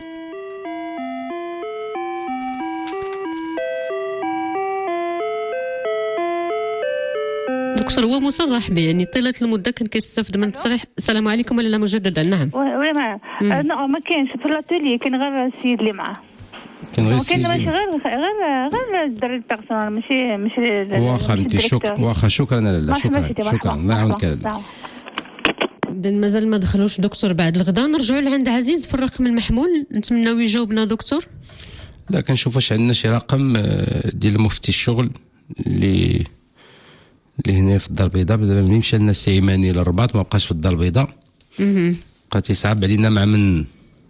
دكتور هو مصرح به يعني طيلة المدة كان كيستافد من التصريح. السلام عليكم ولا لا مجددا؟ نعم. وي معاه. لا ما كاينش في الاتيلي، كاين غير السيد اللي معاه. كاين غير السيد. كاين ماشي غير غير غير الدري البيرسونال ماشي ماشي. واخا انت شكرا واخا شكرا لاله شكرا شكرا الله يعاونك لاله. إذا مازال ما دخلوش دكتور بعد الغداء. نرجعوا لعند عزيز في الرقم المحمول، نتمناو يجاوبنا دكتور. لا كنشوف واش عندنا شي رقم ديال مفتي الشغل اللي اللي هنا في الدار البيضاء. دابا ملي مشى لنا السي ايماني للرباط ما بقاش في الدار البيضاء. اها بقى تيصعب علينا مع من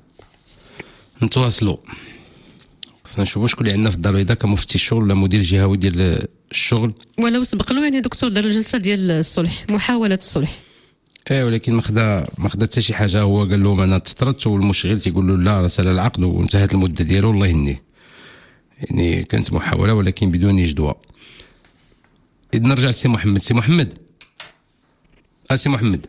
نتواصلوا. خصنا نشوفوا شكون اللي عندنا في الدار البيضاء كمفتي الشغل ولا مدير جهوي ديال الشغل. ولو سبق له يعني دكتور دار الجلسه ديال الصلح، محاوله الصلح. ايه ولكن ما خدا ما خدا حتى شي حاجه. هو قال لهم انا تطرت والمشغل تيقول له لا رسل العقد وانتهت المده ديالو الله يهنيه. يعني كانت محاوله ولكن بدون جدوى. إذ نرجع لسي محمد. سي محمد اه سي محمد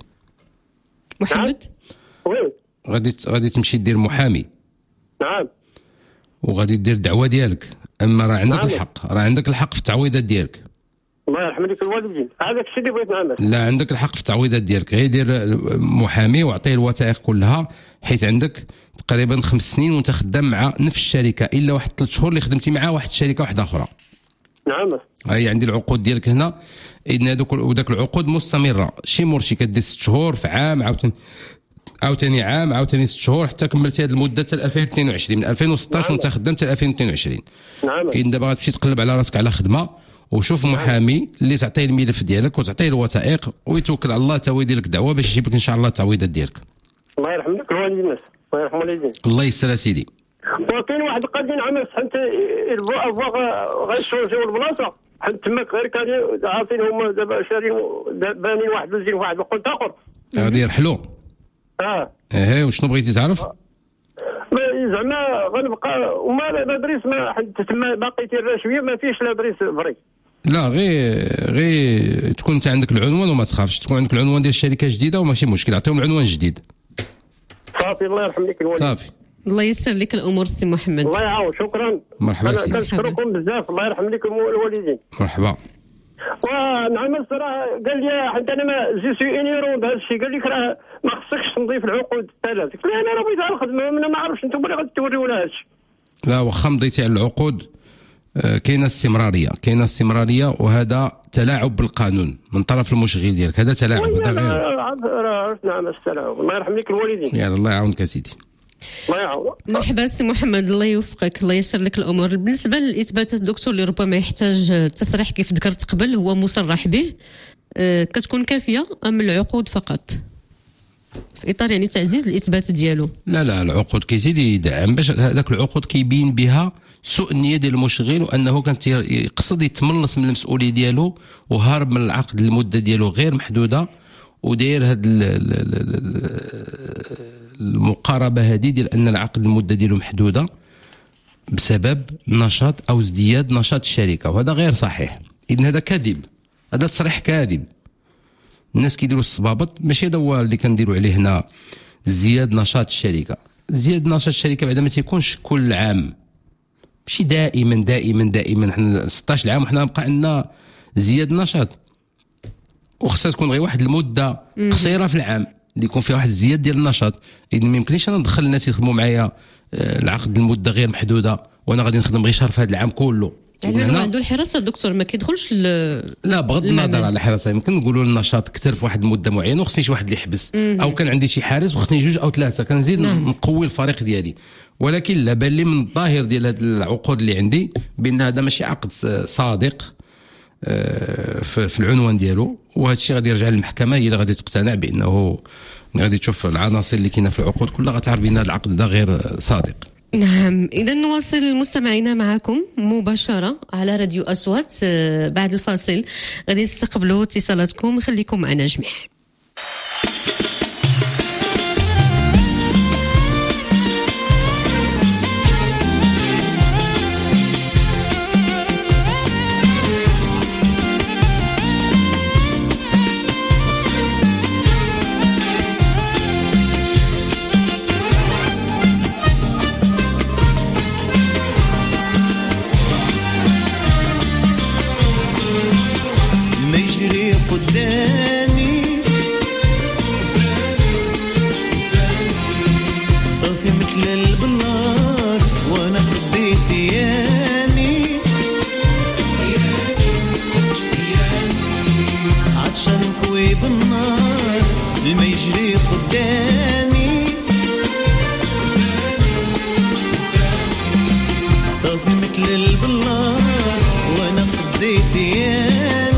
محمد وي غادي غادي تمشي دير محامي. نعم. وغادي دير دعوه ديالك. اما راه عندك نعم. الحق راه عندك الحق في التعويضات ديالك. الله يرحم لك الوالدين. هذاك الشيء اللي بغيت نعمل. لا عندك الحق في التعويضات ديالك. غير دير محامي واعطيه الوثائق كلها، حيت عندك تقريبا خمس سنين وانت خدام مع نفس الشركه الا واحد ثلاث شهور اللي خدمتي مع واحد الشركه واحده اخرى. نعم. هاي عندي العقود ديالك هنا. إذن هذوك وداك العقود مستمره. شي مرشي كدير ست شهور في عام عاوتاني عاوتاني عام عاوتاني ست شهور حتى كملتي هذه المده حتى ألفين واثنين وعشرين. من ألفين وستطاش وانت خدام حتى ألفين واثنين وعشرين. نعم. إذن دابا غتمشي تقلب على راسك على خدمه وشوف محامي اللي تعطيه الملف ديالك وتعطيه الوثائق ويتوكل على الله تا هو يدير لك دعوه باش يجيب لك ان شاء الله التعويضات ديالك. الله يرحم لك الوالدين الناس. الله يرحم الوالدين. الله يسر سيدي. وكاين واحد القضيه نعمل حتى الفوا غيشونجيو البلاصه حيت تماك غير كانوا عارفين هما دابا شارين بانين واحد وزين واحد القلت اخر غادي يرحلوا. اه ايه وشنو بغيتي تعرف؟ زعما غنبقى وما لابريس ما حتى تما باقي تير شويه ما فيش لابريس فري. لا غير غير تكون انت عندك العنوان وما تخافش. تكون عندك العنوان ديال الشركه جديده وماشي مشكل. عطيهم العنوان جديد صافي. الله يرحم لك الوالد. صافي. الله يسر لك الامور سي محمد. الله يعاون. شكرا. مرحبا سيدي. كنشكركم بزاف. الله يرحم لك الوالدين. مرحبا. ونعم الصراحه قال لي حتى انا ما جي سي انيرون بهذا الشيء. قال لك راه ما خصكش تنظيف العقود الثلاث. قلت له انا راه بغيت على الخدمه انا ما عرفتش انتم اللي غتوريونا هذا الشيء. لا واخا مضيتي على العقود آه كاينه استمراريه كاينه استمراريه وهذا تلاعب بالقانون من طرف المشغل ديالك. هذا تلاعب. هذا غير عرفنا نعم السلام. الله يرحم لك الوالدين. يلا الله يعاونك سيدي. الله يعاون. مرحبا سي محمد الله يوفقك الله يسر لك الامور. بالنسبه للاثباتات الدكتور اللي ربما يحتاج التصريح كيف ذكرت قبل هو مصرح به أه كتكون كافيه ام العقود فقط في اطار يعني تعزيز الاثبات ديالو؟ لا لا العقود كيزيد يدعم باش هذاك العقود كيبين بها سوء النيه ديال المشغل وانه كان يقصد يتملص من المسؤوليه ديالو وهارب من العقد المده ديالو غير محدوده وداير هاد المقاربه هذه ديال ان العقد المده ديالو محدوده بسبب نشاط او ازدياد نشاط الشركه وهذا غير صحيح. اذن هذا كذب. هذا تصريح كاذب. الناس كيديروا الصبابط ماشي هذا هو اللي كنديروا عليه هنا. زياد نشاط الشركه زياد نشاط الشركه بعدا ما تيكونش كل عام ماشي دائما دائما دائما. حنا ستطاش عام وحنا بقى عندنا زياد نشاط وخصها تكون غير واحد المده قصيره في العام اللي يكون فيها واحد الزياده ديال النشاط. اذا ما يمكنليش انا ندخل الناس يخدموا معايا العقد المده غير محدوده وانا غادي نخدم غير شهر في هذا العام كله. يعني هو عنده الحراسه الدكتور ما كيدخلش لا بغض النظر على الحراسه يمكن نقولوا النشاط كثر في واحد المده معينه وخصني شي واحد اللي يحبس او كان عندي شي حارس وخصني جوج او ثلاثه كنزيد نعم. نقوي الفريق ديالي. ولكن لا بان لي من الظاهر ديال هذه العقود اللي عندي بان هذا ماشي عقد صادق في العنوان ديالو وهذا الشيء غادي يرجع للمحكمه هي اللي غادي تقتنع بانه غادي تشوف العناصر اللي كاينه في العقود كلها غتعرف بان هذا العقد ده غير صادق. نعم إذا نواصل مستمعينا معكم مباشرة على راديو أصوات. بعد الفاصل غادي نستقبلوا اتصالاتكم خليكم معنا جميع. قدامي صافي مثل البنار وانا قضيت ايامي عطشان كوي بالنار الما يجري قدامي صافي مثل البنار وانا قضيت ايامي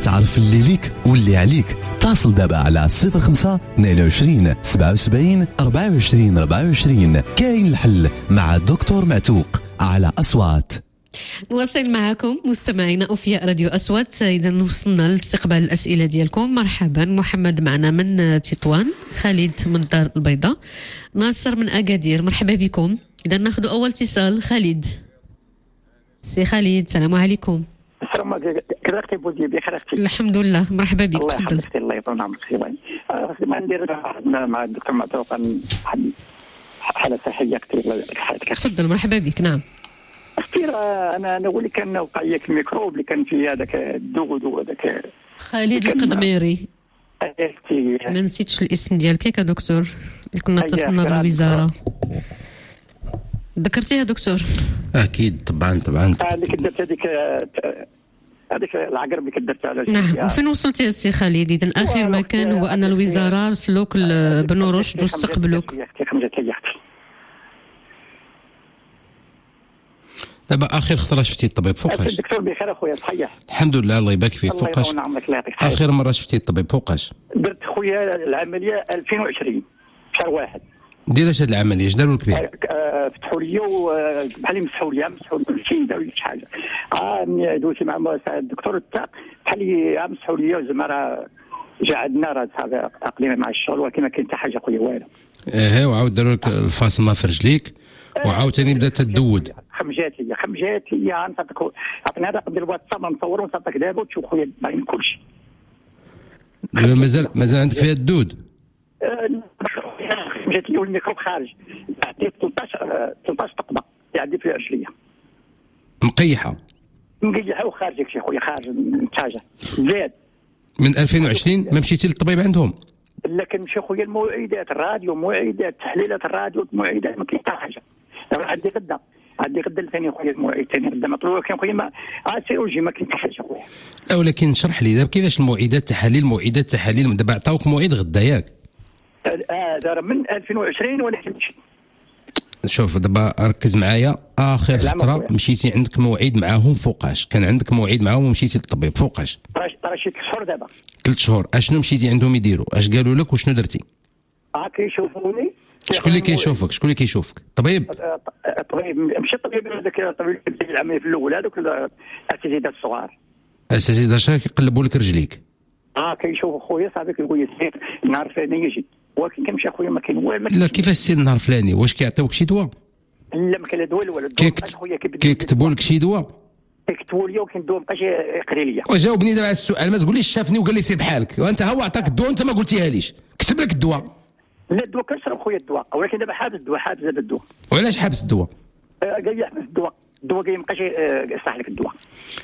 تعرف اللي ليك واللي عليك. اتصل دابا على صفر خمسة اثنين وعشرين سبعة وسبعين أربعة وعشرين أربعة وعشرين. كاين الحل مع دكتور معتوق على أصوات. نواصل معكم مستمعينا أوفياء راديو أصوات. إذا وصلنا لاستقبال الأسئلة ديالكم. مرحبا. محمد معنا من تطوان، خالد من الدار البيضاء، ناصر من أكادير. مرحبا بكم. إذا ناخذ أول اتصال. خالد، سي خالد، السلام عليكم. السلام عليكم. كيف اختي بودي؟ بخير اختي؟ الحمد لله. مرحبا بك، الله تفضل. يحفظك الله يطول عمرك. ما ندير مع الدكتور معتوق عن حاله صحيه كثير. تفضل. مرحبا بك. نعم اختي، انا نقول لك انه وقع لك الميكروب اللي كان في هذاك الدغدو هذاك خالد القدميري. انا نسيتش الاسم ديالك ياك دكتور، اللي كنا اتصلنا بالوزاره. ذكرتيها دكتور؟ اكيد طبعا طبعا. هذيك درت هذيك هذيك العقرب اللي كدرت على نعم. وفين وصلتي يا سي خالد؟ اذا اخر ما كان هو ان الوزاره رسلوك بنو رشد واستقبلوك. دابا اخر خطره شفتي الطبيب فوقاش؟ الدكتور بخير اخويا، صحيح الحمد لله. الله يبارك فيك. فوقاش اخر مره شفتي الطبيب؟ فوقاش درت خويا العمليه ألفين وعشرين شهر واحد. دير اش هاد العمليه؟ اش داروا لك بها؟ فتحوا لي بحال مسحوا لي مسحوا لي شي داروا لي شي حاجه. اه دويت مع الدكتور تاع بحال لي مسحوا لي زعما راه جا عندنا راه صافي اقليم مع الشغل، ولكن ما كاين حتى حاجه خويا والو. ايه وعاود داروا لك الفاصمه في رجليك وعاوتاني بدات تدود. خمجات لي خمجات لي غنعطيك عطيني رقم ديال الواتساب نصور ونعطيك دابا وتشوف خويا باين كلشي. مازال مازال عندك فيها الدود؟ خمجات لي والميكروب خارج. عندي ثلاثطاش ثقبه اللي عندي فيها رجليه مقيحه مقيحه وخارج شي خويا خارج متاجه زاد. من ألفين وعشرين ما مشيتي للطبيب عندهم؟ لا كنمشي خويا الموعدات الراديو، موعدات تحليلات الراديو، موعدات ما كاين حتى حاجه. عندي غدا عندي غدا ثاني خويا الموعد ثاني غدا مطلوب، لكن خويا ما سيروجي ما كاين حتى حاجه خويا. اه ولكن شرح لي دابا كيفاش الموعدات تحاليل موعدات تحاليل دابا عطاوك موعد غدا ياك؟ اه دار من ألفين وعشرين وانا كنمشي. شوف دابا ركز معايا. اخر فتره مشيتي عندك موعد معاهم فوقاش؟ كان عندك موعد معاهم ومشيتي للطبيب فوقاش؟ راه شي ثلاث شهور دابا. ثلاث شهور. اشنو مشيتي عندهم يديروا؟ اش قالوا لك وشنو درتي؟ اه كيشوفوني. شكون اللي كيشوفك؟ شكون اللي كيشوفك؟ طبيب؟ طبيب ماشي الطبيب هذاك الطبيب اللي كيدير العمليه في الاول، هذوك الاساتذه الصغار. الاساتذه الصغار كيقلبوا لك رجليك؟ اه كيشوف خويا صافي كيقول لي سير نهار فلاني يجي، ولكن كنمشي خويا ما كاين والو. لا كيفاش سير نهار فلاني؟ واش كيعطيوك شي دواء؟ لا ما كاين لا دواء والو. كيكتبوا لك شي دواء؟ كيكتبوا لي ولكن الدواء مابقاش يقري لي. وجاوبني دابا على السؤال، ما تقوليش شافني وقال لي سير بحالك، وانت هو عطاك الدواء وانت ما قلتيها ليش، كتب لك الدواء. لا الدواء كنشرب خويا الدواء، ولكن دابا حابس الدواء حابس هذا الدواء. وعلاش حابس الدواء؟ قال لي حبس الدواء، الدواء قال لي مابقاش يصح لك الدواء.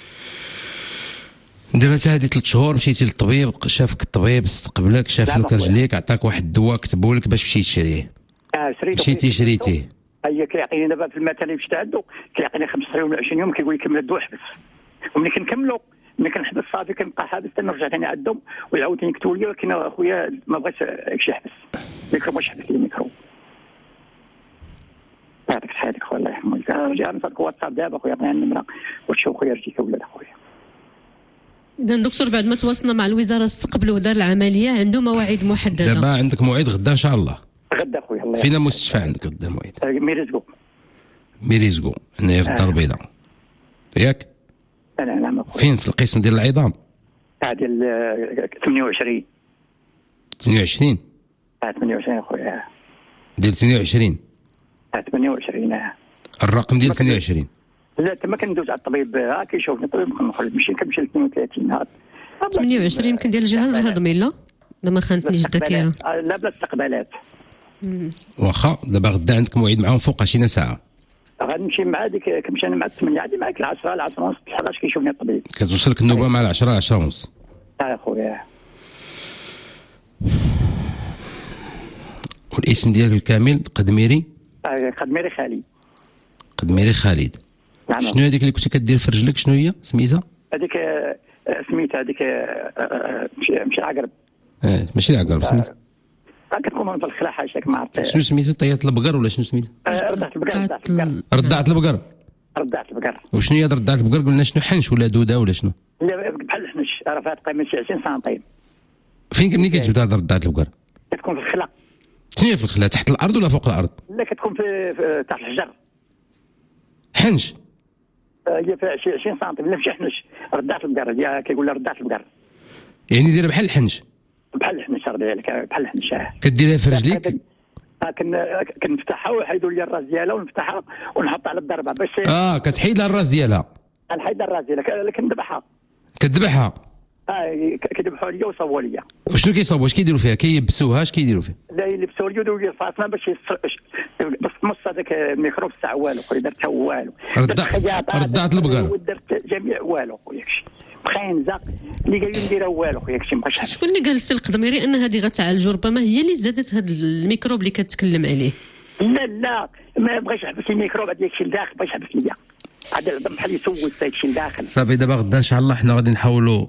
دابا هادي ثلاث شهور مشيتي للطبيب، شافك الطبيب استقبلك شاف لك رجليك عطاك واحد الدواء كتبوا لك باش تمشي تشريه. اه شريته. مشيتي شريتيه. هي كيعطيني دابا في المثل اللي مشيت عنده كيعطيني خمسة ولا عشرين يوم كيقول لي كمل الدواء حبس. وملي كنكملوا ملي كنحبس صافي كنبقى حابس حتى نرجع ثاني عندهم ويعاودوا يكتبوا لي، ولكن اخويا ما بغاش يمشي يحبس. الميكروب واش حبس لي الميكروب. يعطيك صحتك خويا الله يحفظك. جا نصدق واتساب دابا خويا عطيني النمره وتشوف خويا رجليك ولاد خويا. إذا دكتور بعد ما تواصلنا مع الوزاره استقبلوا ودار العمليه عنده مواعيد محدده. دابا عندك موعد غدا ان شاء الله. غدا خويا الله. فين المستشفى عندك غدا الموعد؟ ميريزكو. ميريزكو هنايا في الدار البيضاء ياك؟ انا نعم. فين في القسم ديال العظام؟ تاع ديال ثمانية وعشرين. ثمانية وعشرين؟ تاع ثمانية وعشرين خويا. ديال ثمانية وعشرين؟ تاع ثمانية وعشرين. الرقم ديال ثمانية وعشرين. لا تما كندوز على الطبيب ها كيشوفني الطبيب كنخرج ماشي كنمشي ل اثنين وثلاثين هذا. ثمانية وعشرين يمكن ديال الجهاز الهضمي لا؟ لا ما خانتنيش الذاكره. لا بلا استقبالات. واخا دابا غدا عندك موعد معاهم فوق شي ساعه. غنمشي مع ديك كنمشي انا مع الثمانية عادي معاك العشرة العشرة ونص الحداش كيشوفني الطبيب. كتوصلك النوبه مع العشرة العشرة ونص. اه خويا. والاسم ديالك الكامل قدميري؟ اه قدميري خالد. قدميري خالد. نعم. شنو هذيك اللي كنتي كدير في رجلك شنو هي سميتها؟ هذيك سميتها هذيك ماشي العقرب. اه ماشي العقرب سميتها. كتكون من الخلاحه هكاك ما عرفتش. شنو سميتها؟ طيات البقر ولا شنو سميتها؟ رضعت البقر. رضعت البقر. ردات البقر. وشنو هي ردات البقر؟ قلنا شنو حنش ولا دوده ولا شنو؟ لا بحال الحنش، راه فيها تقريبا شي عشرين سنتيم. فين منين كتجبد هاد ردات البقر؟ كتكون في الخلا. شنو هي في الخلا؟ تحت الارض ولا فوق الارض؟ لا كتكون في, في تحت الحجر. حنش؟ هي فيها شي عشرين سنتيم، لا ماشي حنش، ردات البقر هي كيقول لها ردات البقر. يعني دايره بحال الحنش؟ بحال الحنش ديالك بحال الحنش. كديرها في رجليك؟ كنفتحها ويحيدوا لي الراس ديالها ونفتحها ونحطها على الضربه باش اه كتحيد لها الراس ديالها. نحيد الراس ديالها كنذبحها. كتذبحها؟ اه كيذبحوا لي وصاوبوا لي. وشنو كيصاوبوا؟ واش كيديروا فيها؟ كيبسوها؟ اش كيديروا فيها؟ لا يلبسوا لي وديروا لي الفاطمه باش بس نص هذاك الميكروب تاع والو خويا درتها والو. ردات البقر. ودرت جميع والو خويا بخينزه اللي قال لي نديرها والو خويا كشي مابقاش. شكون اللي قال السي القدميري ان هذه غتعالج؟ ربما هي اللي زادت هذا الميكروب اللي كتكلم عليه. لا لا ما بغاش يحبس الميكروب هذاك الشيء لداخل، بغاش يحبس ليا هذا الدم بحال يسوس هذا الشيء لداخل. صافي دابا غدا ان شاء الله حنا غادي نحاولوا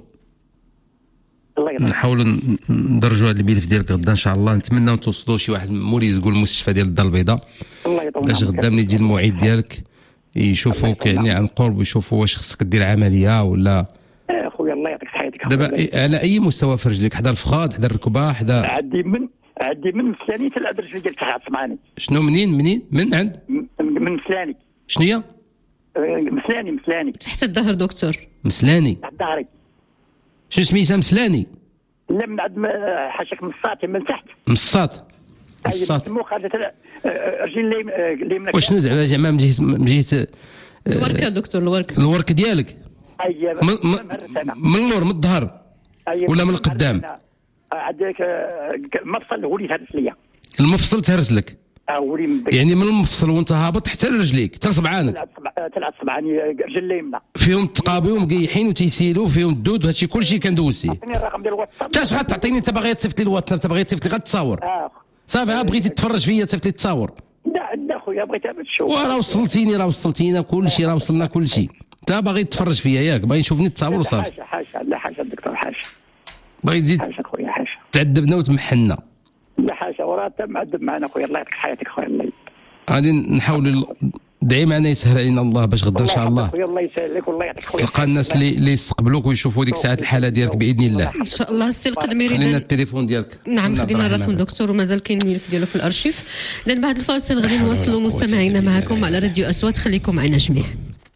نحاولوا ندرجوا هذا الملف ديالك غدا ان شاء الله. نتمنى توصلوا شي واحد مولي يزقوا المستشفى ديال الدار البيضاء باش غدا ملي يجي المعيد ديالك يشوفوك يعني عن قرب ويشوفوا واش خصك دير عمليه ولا. اخويا الله يعطيك صحتك. دابا على اي مستوى في رجليك؟ حدا الفخاد، حدا الركبه، حدا عندي من عندي من مسلاني حتى الادرج ديال تحت سمعاني. شنو منين منين من عند من مسلاني؟ شنو هي؟ مسلاني مسلاني تحت الظهر دكتور. مسلاني تحت ظهري. شنو سميتها مسلاني؟ لا من عند حاشاك مصاطي من تحت. مصاط مصاط مو خرجت رجل اللي من. وشنو زعما زعما من جهه من جهه الورك دكتور؟ الورك الورك ديالك اييه من اللور من الظهر ولا من القدام؟ عندك المفصل وليت هرس ليا. المفصل تهرس لك؟ اه ولي من يعني من المفصل وانت هابط حتى لرجليك حتى لصبعانك؟ ثلاث صبعاني رجل اليمنى فيهم التقابي ومقيحين وتيسيلوا فيهم الدود وهادشي كلشي كندوز فيه. عطيني الرقم ديال الواتساب. تاش غتعطيني؟ انت باغي تصيفط لي الواتساب؟ انت باغي تصيفط لي غتصاور؟ اه صافي ها بغيتي تتفرج فيا تصيفط لي التصاور؟ لا لا خويا بغيتها باش تشوف. وراه وصلتيني راه وصلتينا كلشي راه وصلنا كلشي. انت باغي تتفرج فيا ياك؟ باغي تشوفني التصاور وصافي؟ حاشا حاشا لا حاشا الدكتور حاشا. باغي تزيد حاشا خويا حاشا. تعذبنا وتمحنا. لا حاشا وراه انت معذب معنا خويا الله يعطيك حياتك خويا. الله غادي نحاولوا دعي معنا يسهل علينا الله باش غدا ان شاء الله الله يسهل لك والله يعطيك خويا. تلقى الناس اللي اللي يستقبلوك ويشوفوا ديك الساعات الحاله ديالك باذن الله ان شاء الله. السي القدميري خلينا التليفون ديالك. نعم خدينا الرقم دكتور ومازال كاين الملف ديالو في الارشيف. لان بعد الفاصل غادي نواصلوا مستمعينا معكم على راديو أصوات. خليكم معنا جميع.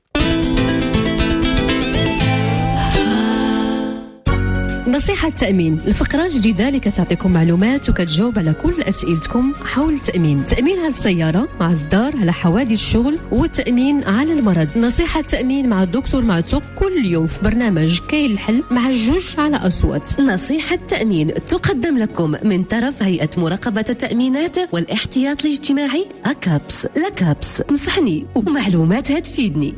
نصيحة تأمين، الفقرة الجديدة اللي كتعطيكم معلومات وكتجاوب على كل أسئلتكم حول التأمين. تأمين على السيارة، على الدار، على حوادث الشغل، والتأمين على المرض. نصيحة تأمين مع الدكتور معتوق كل يوم في برنامج كاين الحل مع الجوج على أصوات. نصيحة تأمين تقدم لكم من طرف هيئة مراقبة التأمينات والاحتياط الاجتماعي أكابس. لكابس نصحني ومعلوماتها تفيدني.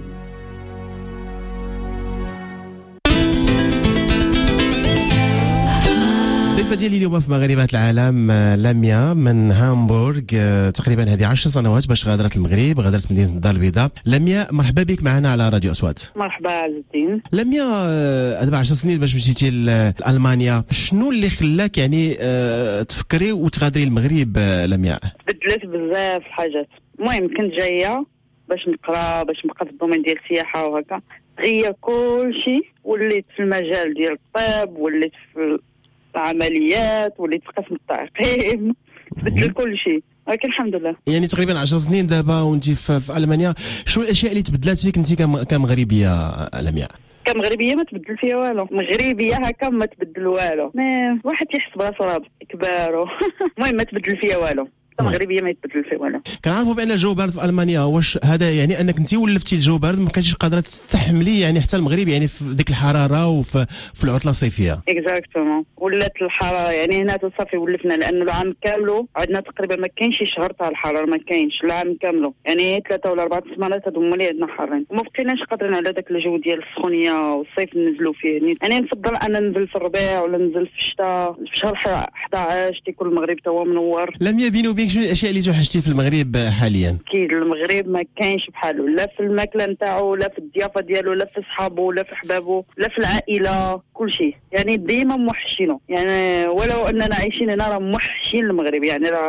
الضيفة ديالي اليوم في مغاربات العالم لميا من هامبورغ، تقريبا هذه عشر سنوات باش غادرت المغرب، غادرت مدينة الدار البيضاء. لميا مرحبا بك معنا على راديو أصوات. مرحبا عز الدين. لميا دابا عشر سنين باش مشيتي لألمانيا، شنو اللي خلاك يعني تفكري وتغادري المغرب لميا؟ بدلت بزاف الحاجات. المهم كنت جايه باش نقرا باش نبقى في الدومين ديال السياحه وهكا، غير كل شيء وليت في المجال ديال الطب، وليت في العمليات، وليت في قسم التعقيم، بدل كل شيء. ولكن الحمد لله يعني تقريبا عشر سنين دابا وانت في, في المانيا. شو الاشياء اللي تبدلات فيك انت كمغربيه لميا؟ كمغربيه ما تبدل فيها والو، مغربيه هكا ما تبدل والو، ما واحد يحس براسو راه كبارو. المهم ما تبدل فيها والو، المغربيه ما يتبدل فيه والو. كنعرفوا بان الجو بارد في المانيا، واش هذا يعني انك انت ولفتي الجو بارد ما كنتيش قادره تستحملي يعني حتى المغرب يعني في ديك الحراره وفي في العطله الصيفيه؟ اكزاكتومون، ولات الحراره يعني هنا تصافي ولفنا، لانه العام كامل عندنا تقريبا ما كاينش شي شهر تاع الحراره، ما كاينش العام كامل، يعني ثلاثه ولا اربعه سمانات هذو هما اللي عندنا حارين، وما بقيناش قادرين على داك الجو ديال السخونيه والصيف ننزلوا فيه. يعني نفضل انا ننزل في الربيع ولا ننزل في الشتاء. في شهر احد عشر تيكون المغرب تا هو منور. لميا بيني وبينك شنو الاشياء اللي توحشتي في المغرب حاليا؟ اكيد المغرب ما كاينش بحاله، لا في الماكله نتاعو، لا في الضيافه ديالو، لا في صحابه، لا في احبابه، لا في العائله، كل شيء. يعني ديما موحشينه، يعني ولو اننا عايشين هنا راه موحشين المغرب، يعني راه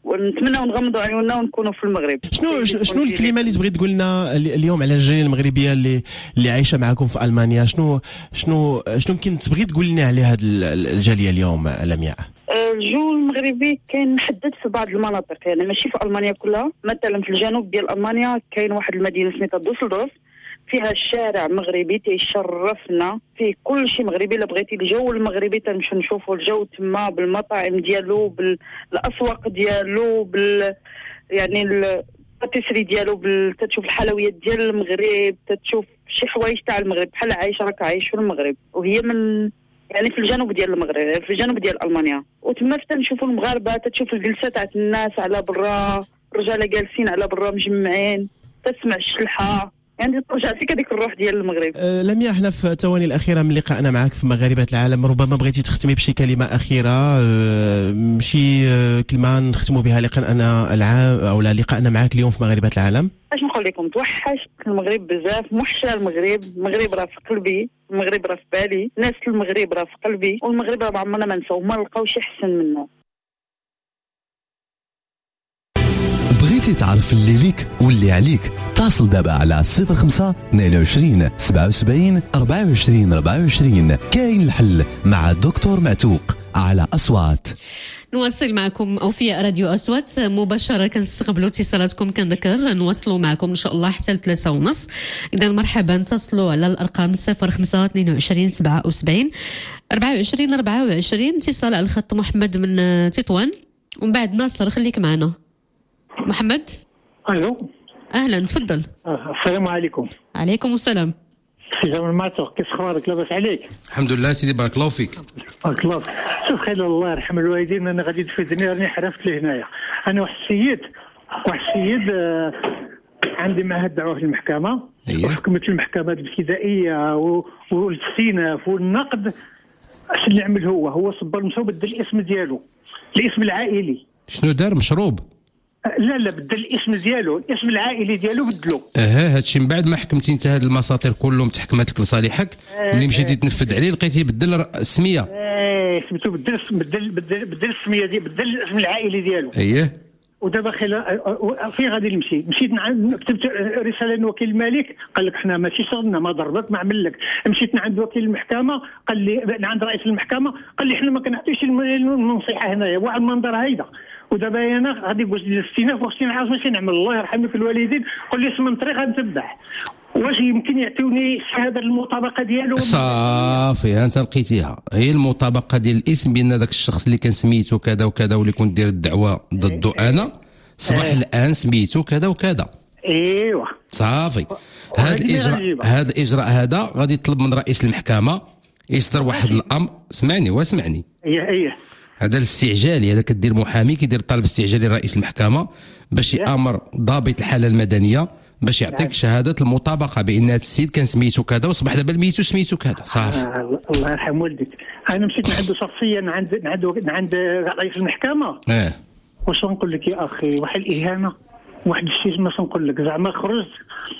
ونتمنى نغمضوا عيوننا ونكونوا في المغرب. شنو شنو الكلمه اللي تبغي تقول لنا اليوم على الجاليه المغربيه اللي اللي عايشه معكم في المانيا؟ شنو شنو شنو يمكن تبغي تقول لنا على هذه الجاليه اليوم لمياء؟ الجو المغربي كاين محدد في بعض المناطق، يعني ماشي في المانيا كلها. مثلا في الجنوب ديال المانيا كاين واحد المدينه سميتها دوسلدورف، فيها الشارع مغربي تيشرفنا، فيه كل شيء مغربي. الا بغيتي الجو المغربي تنمشيو نشوفوا الجو تما بالمطاعم ديالو، بالاسواق ديالو، بال يعني الباتيسري ديالو، بال... تتشوف الحلويات ديال المغرب، تتشوف شي حوايج تاع المغرب بحال عايش راك عايش في المغرب. وهي من يعني في الجنوب ديال المغرب، في الجنوب ديال المانيا. وتما تنشوفوا المغاربه، تتشوف الجلسه تاع الناس على برا، الرجاله جالسين على برا مجمعين، تسمع الشلحه، يعني ترجع فيك هذيك الروح ديال المغرب. أه لمياء، احنا في الثواني الاخيره من لقائنا معك في مغاربه العالم، ربما بغيتي تختمي بشي كلمه اخيره، أه شي أه كلمه نختموا بها لقائنا العام او لقائنا معك اليوم في مغاربه العالم. اش نقول لكم؟ توحشت المغرب بزاف، موحشه المغرب، المغرب راه في قلبي، المغرب راه في بالي، ناس المغرب راه في قلبي، والمغرب راه عمرنا ما نساو، ما نلقاوش احسن منه. بغيتي تعرف اللي ليك واللي عليك؟ اتصل دابا على صفر خمسة اثنين وعشرين سبعة وسبعين أربعة وعشرين أربعة وعشرين. كاين الحل مع الدكتور معتوق على أصوات. نواصل معكم أوفياء راديو أصوات مباشرة، كنستقبلوا اتصالاتكم. كنذكر نواصلوا معكم إن شاء الله حتى لثلاثة ونص. إذا مرحبا، اتصلوا على الأرقام صفر خمسة اثنين وعشرين سبعة وسبعين أربعة وعشرين أربعة وعشرين. اتصال على الخط محمد من تطوان، ومن بعد ناصر. خليك معنا محمد. الو، اهلا، تفضل. السلام عليكم. عليكم السلام. سي جمال معتوق، كيف اخبارك؟ لاباس عليك؟ الحمد لله سيدي، بارك الله فيك. بارك الله فيك. شوف خير، الله يرحم الوالدين، انا غادي تفيدني، راني حرفت لهنايا. انا واحد السيد واحد السيد آه عندي معاه الدعوه في المحكمه. أيوة. وحكمت المحكمه الابتدائيه والاستئناف والنقد. اش اللي عمل هو هو صبر المساو، بدل الاسم ديالو الاسم العائلي. شنو دار؟ مشروب؟ لا لا، بدل الاسم ديالو، الاسم العائلي ديالو بدلو. اه هادشي من بعد ما حكمتي انت هاد المساطير كلهم تحكمت لك لصالحك. آه ملي مشيتي آه تنفذ عليه لقيتيه بدل السميه. اه سميتو بدل بدل بدل بدل السميه ديال، بدل الاسم العائلي ديالو. اييه. ودابا خلال فين غادي نمشي؟ مشيت كتبت رساله لوكيل الملك، قال لك حنا ماشي شغلنا، ما ضربك ما عمل لك. مشيت عند وكيل المحكمه، قال لي عند رئيس المحكمه، قال لي حنا ما كنعطيوش النصيحه هنايا، واحد المنظر هيدا. ودابا انا غادي نقول الاستئناف، واش نعرف واش نعمل؟ الله يرحم في الوالدين، قول لي اسم الطريق غنتبع. واش يمكن يعطيوني الشهاده المطابقه ديالو؟ صافي، انت لقيتيها، هي المطابقه ديال الاسم بان ذاك الشخص اللي كان سميتو كذا وكذا واللي كنت دير الدعوه ضده انا صباح إيه. الان سميتو كذا وكذا. ايوا صافي. هذا الاجراء هذا الاجراء هذا غادي يطلب من رئيس المحكمه يصدر واحد الامر. سمعني واسمعني. ايه ايه هذا الاستعجالي، هذا كدير محامي كيدير طلب استعجالي لرئيس المحكمه باش يامر ضابط الحاله المدنيه باش يعطيك شهاده المطابقه بان هذا السيد كان سميتو كذا وصبح دابا الميتو سميتو كذا. صافي. آه الله يرحم والديك. انا مشيت عنده شخصيا، عند عند عند رئيس المحكمه. اه واش نقول لك يا اخي؟ واحد الاهانه، واحد الشيء ما نقول لك، زعما خرجت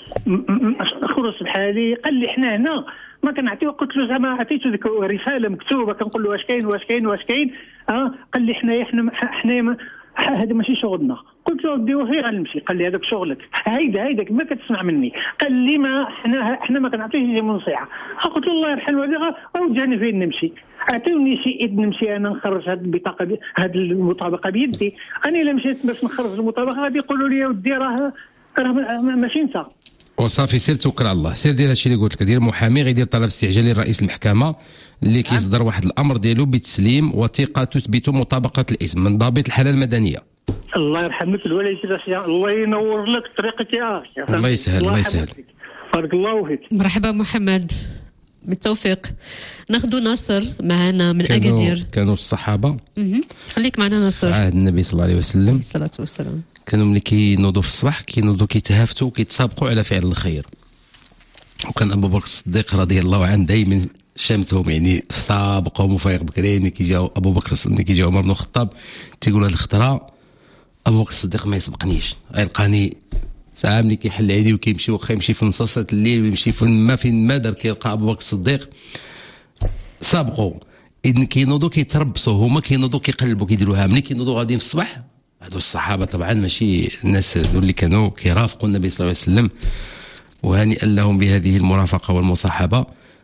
خرجت بحالي. قال لي حنا هنا ما كنعطيو. قلت له زعما عطيتو ديك رساله مكتوبه كنقول له واش كاين واش كاين واش كاين. اه قال لي حنايا حنا حنايا هذا ماشي شغلنا. قلت له ودي وفين غنمشي؟ قال لي هذاك شغلك، هيدا هيداك ما كتسمع مني. قال لي ما حنا حنا ما كنعطيوش دي نصيحه. قلت له الله يرحم والديك، وجاني فين نمشي؟ عطيوني شي اذن نمشي انا نخرج هذه البطاقه هذه المطابقه بيدي. انا الا مشيت باش نخرج المطابقه غادي يقولوا لي ودي راه راه ماشي انت. وصافي، سير توكل على الله، سير دير هادشي اللي قلت لك. دير محامي غيدير طلب استعجالي لرئيس المحكمه اللي كيصدر واحد الامر ديالو بتسليم وثيقه تثبت مطابقه الاسم من ضابط الحاله المدنيه. الله يرحمك الوالدين، الله ينور لك طريقك يا اخي. الله يسهل الله يسهل. بارك الله فيك. مرحبا محمد، بالتوفيق. ناخذ ناصر معنا من اكادير. كانوا الصحابه. اها خليك معنا ناصر. عهد النبي صلى الله عليه وسلم. الصلاه والسلام. كانوا ملي كينوضوا في الصباح كينوضوا كيتهافتوا وكيتسابقوا على فعل الخير. وكان ابو بكر الصديق رضي الله عنه دائما شامتهم، يعني سابقهم وفايق بكري. ملي كيجاو ابو بكر ملي كيجاو عمر بن الخطاب تيقول هذه الخطره ابو بكر الصديق ما يسبقنيش، غيلقاني ساعه ملي كيحل عيني وكيمشي، واخا يمشي في نصاصه الليل ويمشي فين ما فين ما دار كيلقى ابو بكر الصديق سابقوا. اذن كينوضوا كيتربصوا، هما كينوضوا كيقلبوا كيديروها. ملي كينوضوا غاديين في الصباح هذو الصحابه طبعا ماشي الناس اللي كانوا كيرافقوا النبي صلى الله عليه وسلم، وهنيئا لهم بهذه المرافقه والمصاحبه.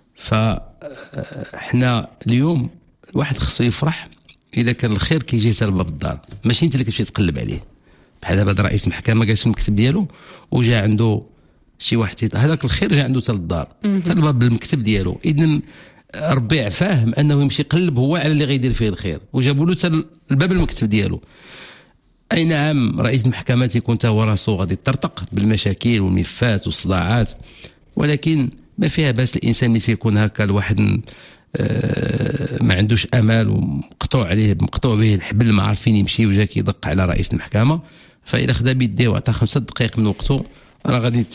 فاحنا اليوم الواحد خصو يفرح اذا كان الخير كيجي حتى لباب الدار، ماشي انت اللي كتمشي تقلب عليه. بحال دابا رئيس المحكمه جالس في المكتب ديالو وجا عنده شي واحد، هذاك الخير جا عنده حتى للدار حتى لباب المكتب ديالو. اذن ربي فاهم انه يمشي يقلب هو على اللي غيدير فيه الخير، وجابوا له حتى الباب المكتب ديالو. اي نعم رئيس المحكمه تيكون حتى هو راسو غادي يطرطق بالمشاكل والملفات والصداعات، ولكن ما فيها باس الانسان اللي تيكون هكا الواحد آه ما عندوش امال ومقطوع عليه مقطوع به الحبل، ما عارفين يمشي، وجا كيدق على رئيس المحكمه، فإلا خدا بيديه وعطاه خمسة دقائق من وقته راه غادي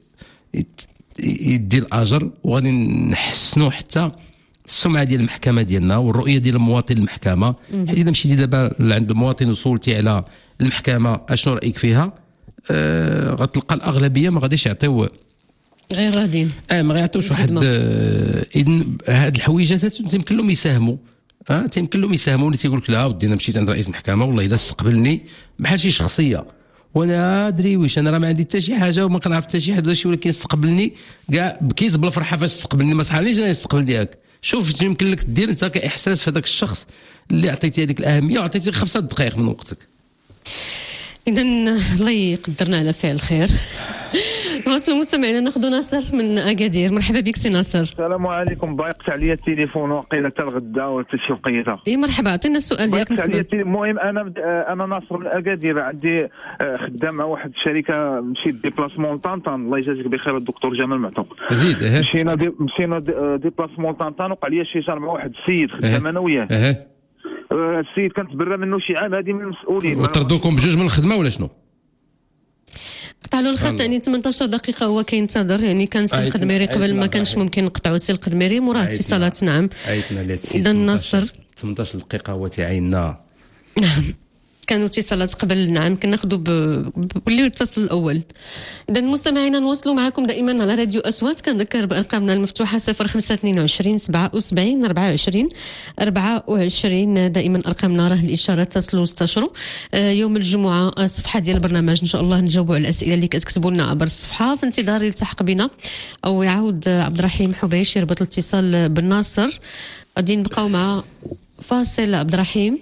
يدي الاجر، وغادي نحسنوا حتى السمعه ديال المحكمه ديالنا والرؤيه ديال المواطن للمحكمه. حيت اذا مشيتي دابا عند المواطن وسولتي على المحكمه اشنو رايك فيها، آه غتلقى الاغلبيه ما غاديش يعطيو غير غاديين، اه ما غيعطيوش واحد. آه اذن هاد الحويجات يمكن لهم يساهموا، اه تيمكن لهم يساهموا. اللي تيقول لك لا ودي انا مشيت عند رئيس المحكمه والله اذا استقبلني بحال شي شخصيه وانا ادري واش انا راه ما عندي حتى شي حاجه وما كنعرف حتى شي حد، ولكن استقبلني كاع بكيت بالفرحه فاش استقبلني، ما صحاليش انا نستقبل ديالك. شوف يمكن لك دير انت كاحساس في هذاك الشخص اللي عطيتي هذيك الاهميه وعطيتي خمسة دقائق من وقتك. اذا الله يقدرنا على فعل الخير. نواصلوا مستمعينا، ناخذوا ناصر من اكادير. مرحبا بك سي ناصر. السلام عليكم. ضايقت عليا التليفون وقيله حتى الغدا ولا حتى شي وقيته. اي مرحبا، عطينا السؤال ديالك نسمع. المهم انا انا ناصر من اكادير، عندي خدام مع واحد الشركه، مشيت ديبلاسمون طنطان، الله يجازيك بخير الدكتور جمال معطوق. زيد اه مشينا دي مشينا ديبلاسمون طنطان، وقع لي شي شهر مع واحد السيد خدام انا وياه. اه السيد كنتبرى منه شي عام هذه من المسؤولين. وطردوكم بجوج من الخدمه ولا شنو؟ قطع له الخط يعني ثمانية عشر دقيقه هو كينتظر، يعني كان سي القدميري قبل ما كانش ممكن نقطعوا سي القدميري موراه اتصالات. نعم اذا ناصر ثمانية عشر دقيقه هو تيعيننا. نعم كانوا اتصالات قبل، نعم كناخذوا باللي يتصل الاول. اذا مستمعينا نواصلوا معكم دائما على راديو اصوات. كنذكر بارقامنا المفتوحه صفر خمسة اثنين وعشرين سبعة وسبعين أربعة وعشرين أربعة وعشرين. دائما ارقامنا راه الاشاره اتصلوا واستشروا. يوم الجمعه الصفحه ديال البرنامج ان شاء الله نجاوبوا على الاسئله اللي كتكتبوا لنا عبر الصفحه. في انتظار يلتحق بنا او يعاود عبد الرحيم حبيش يربط الاتصال بالناصر. غادي نبقاو مع فاصل عبد الرحيم،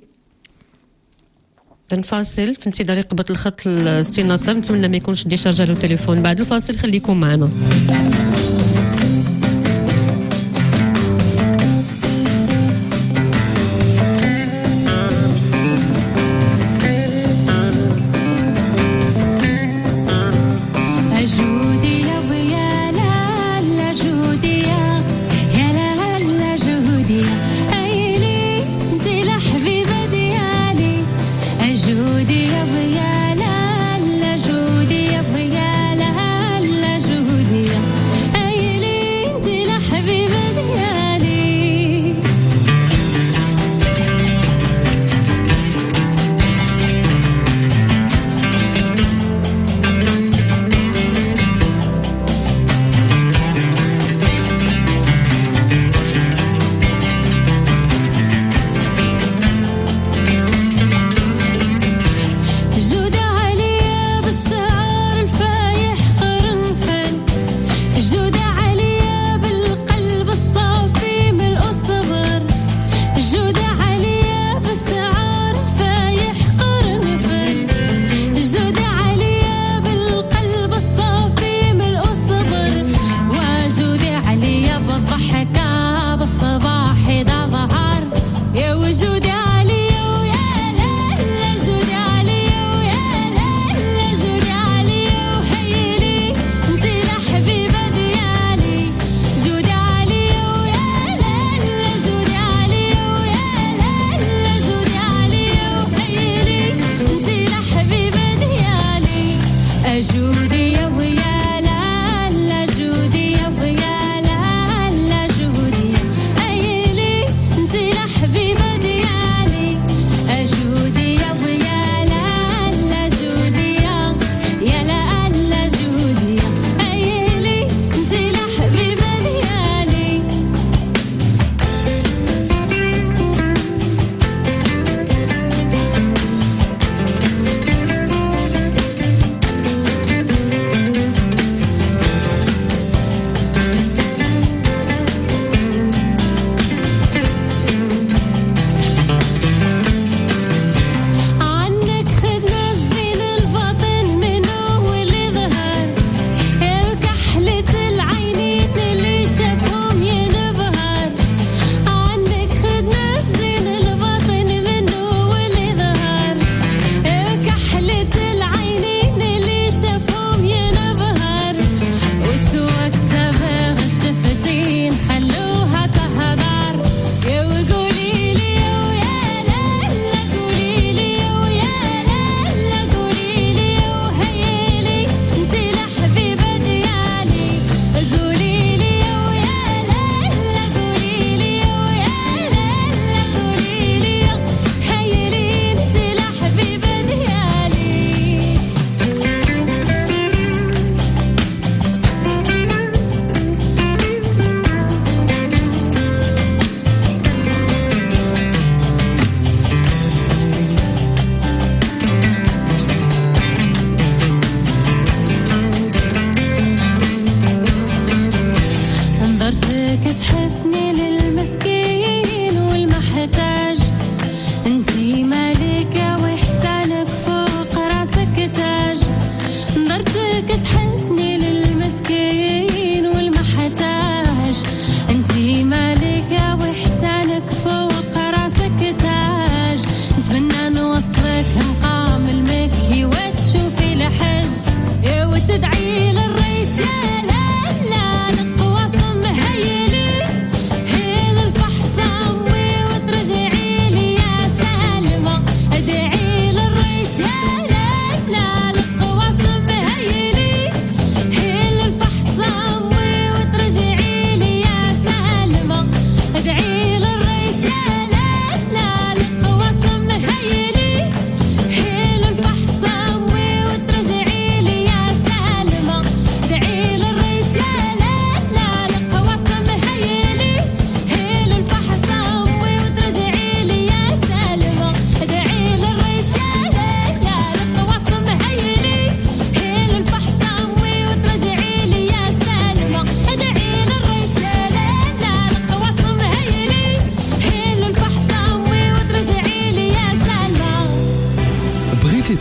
نفاصل في انتظار يقبض الخط السي ناصر. نتمنى ما يكونش دي شارجه له تليفون. بعد الفاصل خليكم معنا.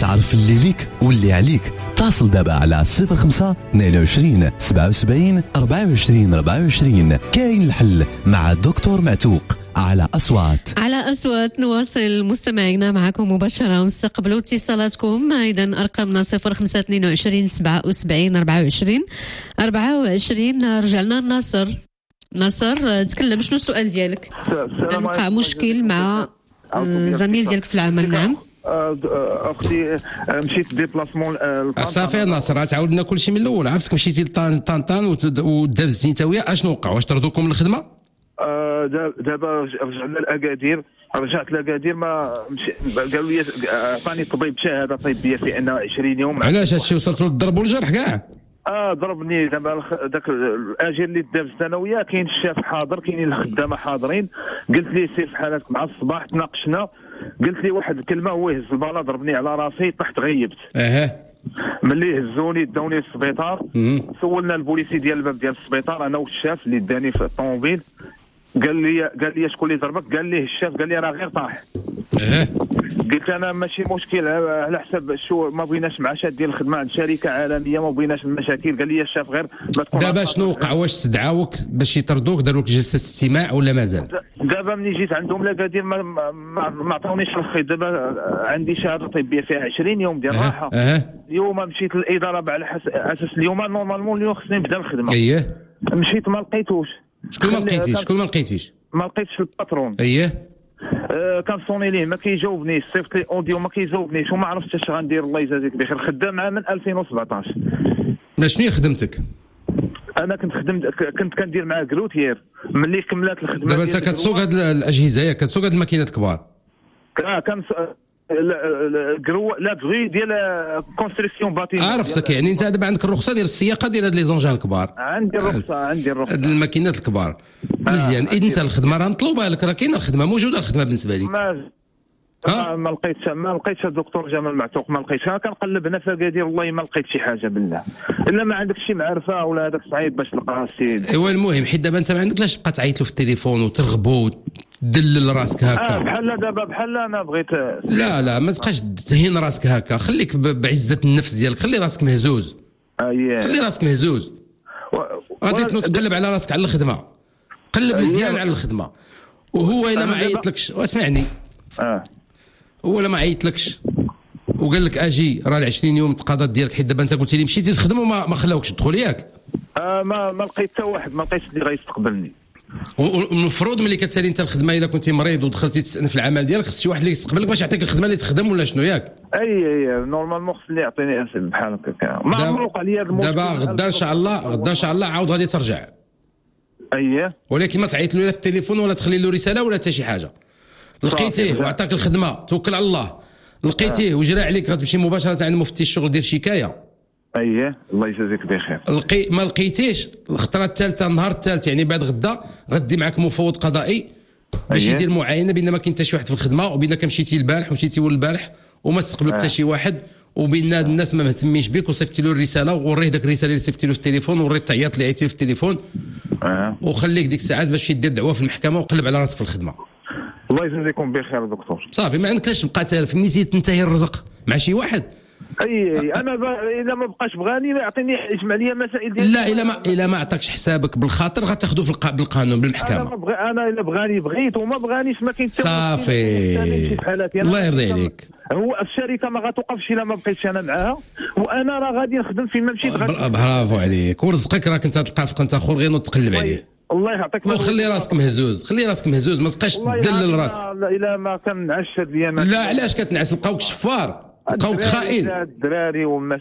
تعرف اللي ليك واللي عليك اتصل دابا على صفر خمسة اثنين وعشرين سبعة وسبعين أربعة وعشرين أربعة وعشرين. كاين الحل مع الدكتور معتوق على أصوات. على أصوات نواصل مستمعينا معكم مباشرة ونستقبلوا اتصالاتكم. إذا أرقامنا صفر خمسة اثنين وعشرين سبعة وسبعين أربعة وعشرين أربعة وعشرين. رجعنا ناصر. ناصر تكلم، شنو السؤال ديالك؟ وقع مشكل مع زميل ديالك في العمل. نعم اختي مشيت ديبلاسمون صافي ناصر تعاود لنا كل شيء من الاول. عرفتك مشيتي لطنطا ودابزتي انت وياه، اشنو وقع؟ واش طردوكم من الخدمه؟ دابا رجعنا لاكادير، رجعت لاكادير ما قالوا لي عطاني طبيب شهاده طبيه في انها عشرين يوم. علاش هادشي وصلتوا للضرب والجرح كاع؟ اه ضربني دابا ذاك الاجر اللي دابزت انا وياه، كاين الشاف حاضر، كاينين الخدامه حاضرين. قلت لي سير في حالك مع الصباح، تناقشنا، قلت لي واحد الكلمه، هو هز الباله ضربني على راسي، طحت غيبت. اها ملي هزوني داوني للسبيطار، سولنا البوليسي ديال الباب ديال السبيطار انا والشاف اللي داني في الطوموبيل. قال لي قال لي شكون اللي ضربك؟ قال لي الشاف. قال لي راه غير طاح. اه قلت انا ماشي مشكل، على حسب شو ما بغيناش معاشات ديال الخدمه عند شركه عالميه، ما بغيناش المشاكل. قال لي الشاف غير ما تكون. دابا شنو وقع؟ واش استدعاوك باش يطردوك، داروا لك جلسه استماع ولا مازال؟ دابا ملي جيت عندهم لاكادير ما ما, ما عطاونيش الخيط. دابا عندي شهاده طبيه فيها عشرين يوم ديال الراحه. أه. اليوم مشيت للاداره على اساس اليوم نورمالمون اليوم خصني نبدا الخدمه. اييه مشيت ما لقيتوش. شكون ما لقيتيش؟ شكون ما لقيتيش؟ ما لقيتش الباترون. اييه أه كان صوني ليه ما كيجاوبنيش، صيفط لي اوديو ما كيجاوبنيش، وما عرفتش اش غندير. الله يجازيك بخير. خدام معاه من ألفين وسبعطاش. ما شنو هي خدمتك؟ انا كنت خدمت كنت كندير معاه كلوتير. ملي كملات الخدمه دابا انت كتسوق هاد الاجهزه، ياك كتسوق هاد الماكينات الكبار؟ اه كان كرو لا كغي ديال كونستركسيون باتيمون. عرفتك، يعني انت دابا عندك الرخصه ديال السياقه ديال هاد لي زونجان الكبار؟ عندي الرخصه عندي الرخصه هاد الماكينات الكبار. مزيان. اذا انت الخدمه راه مطلوبه لك، راه كاينه الخدمه موجوده، الخدمه بالنسبه لك. ما ها ما لقيتش ما لقيتش الدكتور جمال معتوق، ما لقيتش. انا كنقلب هنا في اكادير والله ما لقيت شي حاجه بالله، الا ما عندك شي معرفه ولا هذاك صعيب باش تلقى السيد. ايوا المهم حيت دابا انت ما عندكلاش تبقى تعيط له في التليفون وترغبو وتدلل راسك هكا. اه بحال دابا بحال انا بغيت. لا لا ما تبقاش تهين راسك هكا، خليك بعزه النفس ديالك، خلي راسك مهزوز. اييه خلي راسك مهزوز. غادي و... تقلب على راسك على الخدمه، قلب مزيان على الخدمه. وهو الا ما عيطلكش واسمعني، اه هو الا ما عيطلكش وقال لك اجي راه ال عشرين يوم تقاضات ديالك، حيت دابا انت قلتي لي مشيتي تخدم وما ما خلاوكش تدخل ياك. آه ما ما لقيت حتى واحد، ما لقيتش اللي غيستقبلني. والمفروض ملي كتسالي انت الخدمه، الا كنتي مريض ودخلتي تستأنف العمل ديالك، خص شي واحد اللي يستقبلك باش يعطيك الخدمه اللي تخدم ولا شنو ياك؟ اي اي نورمالمون خص اللي يعطيني اسم بحال هكا. ما عمرو وقع لي هذا المشكل. دابا غدا ان شاء الله، غدا ان شاء الله عاود غادي ترجع. اييه ولكن ما تعيط له لا في التليفون ولا تخلي له رساله ولا حتى شي حاجه. لقيتيه وعطاك الخدمه توكل على الله، لقيتيه وجرى عليك غتمشي مباشره عند مفتي الشغل دير شكايه. اييه الله يجازيك بخير. لقي ما لقيتيش الخطره الثالثه النهار الثالث يعني بعد غدا غدي معك مفوض قضائي باش يدير معاينه بان ما كاين حتى شي واحد في الخدمه، وبانك مشيتي البارح ومشيتي ول البارح وما استقبلك حتى شي واحد، وبان هاد الناس ما مهتمينش بك، وصيفطتي له الرساله وريه داك الرساله اللي صيفطتي له في التليفون، وريه التعييط اللي عيطتي في التليفون. اه وخليك ديك الساعات باش دير دعوه في المحكمه وقلب على راسك في الخدمه. الله يجازيكم بخير دكتور. صافي ما عندكش تبقى تالف، نيتي تنتهي الرزق مع شي واحد. اي انا ب... اذا ما بقاش بغاني يعطيني يجمع لي مسائل ديال. لا الا ما الا ما عطاكش حسابك بالخاطر غتاخذوا في الق... بالقانون بالمحكمه. انا بغ... انا الا بغاني بغيت وما بغانيش ما كاين. صافي الله يرضي عليك. هو الشركه ما غتوقفش الا ما بقيتش انا معاها، وانا راه غادي نخدم فيما مشيت. برافو عليك، ورزقك راك انت تلقى فوق انت اخر غير وتقلب عليه. الله يعطيك. وخلي راسك مهزوز، خلي راسك مهزوز، ما تبقاش تدلل راسك. الا ما كنعش هاد الايام. لا علاش كتنعس؟ لقاوك شفار، لقاوك خائن. الدراري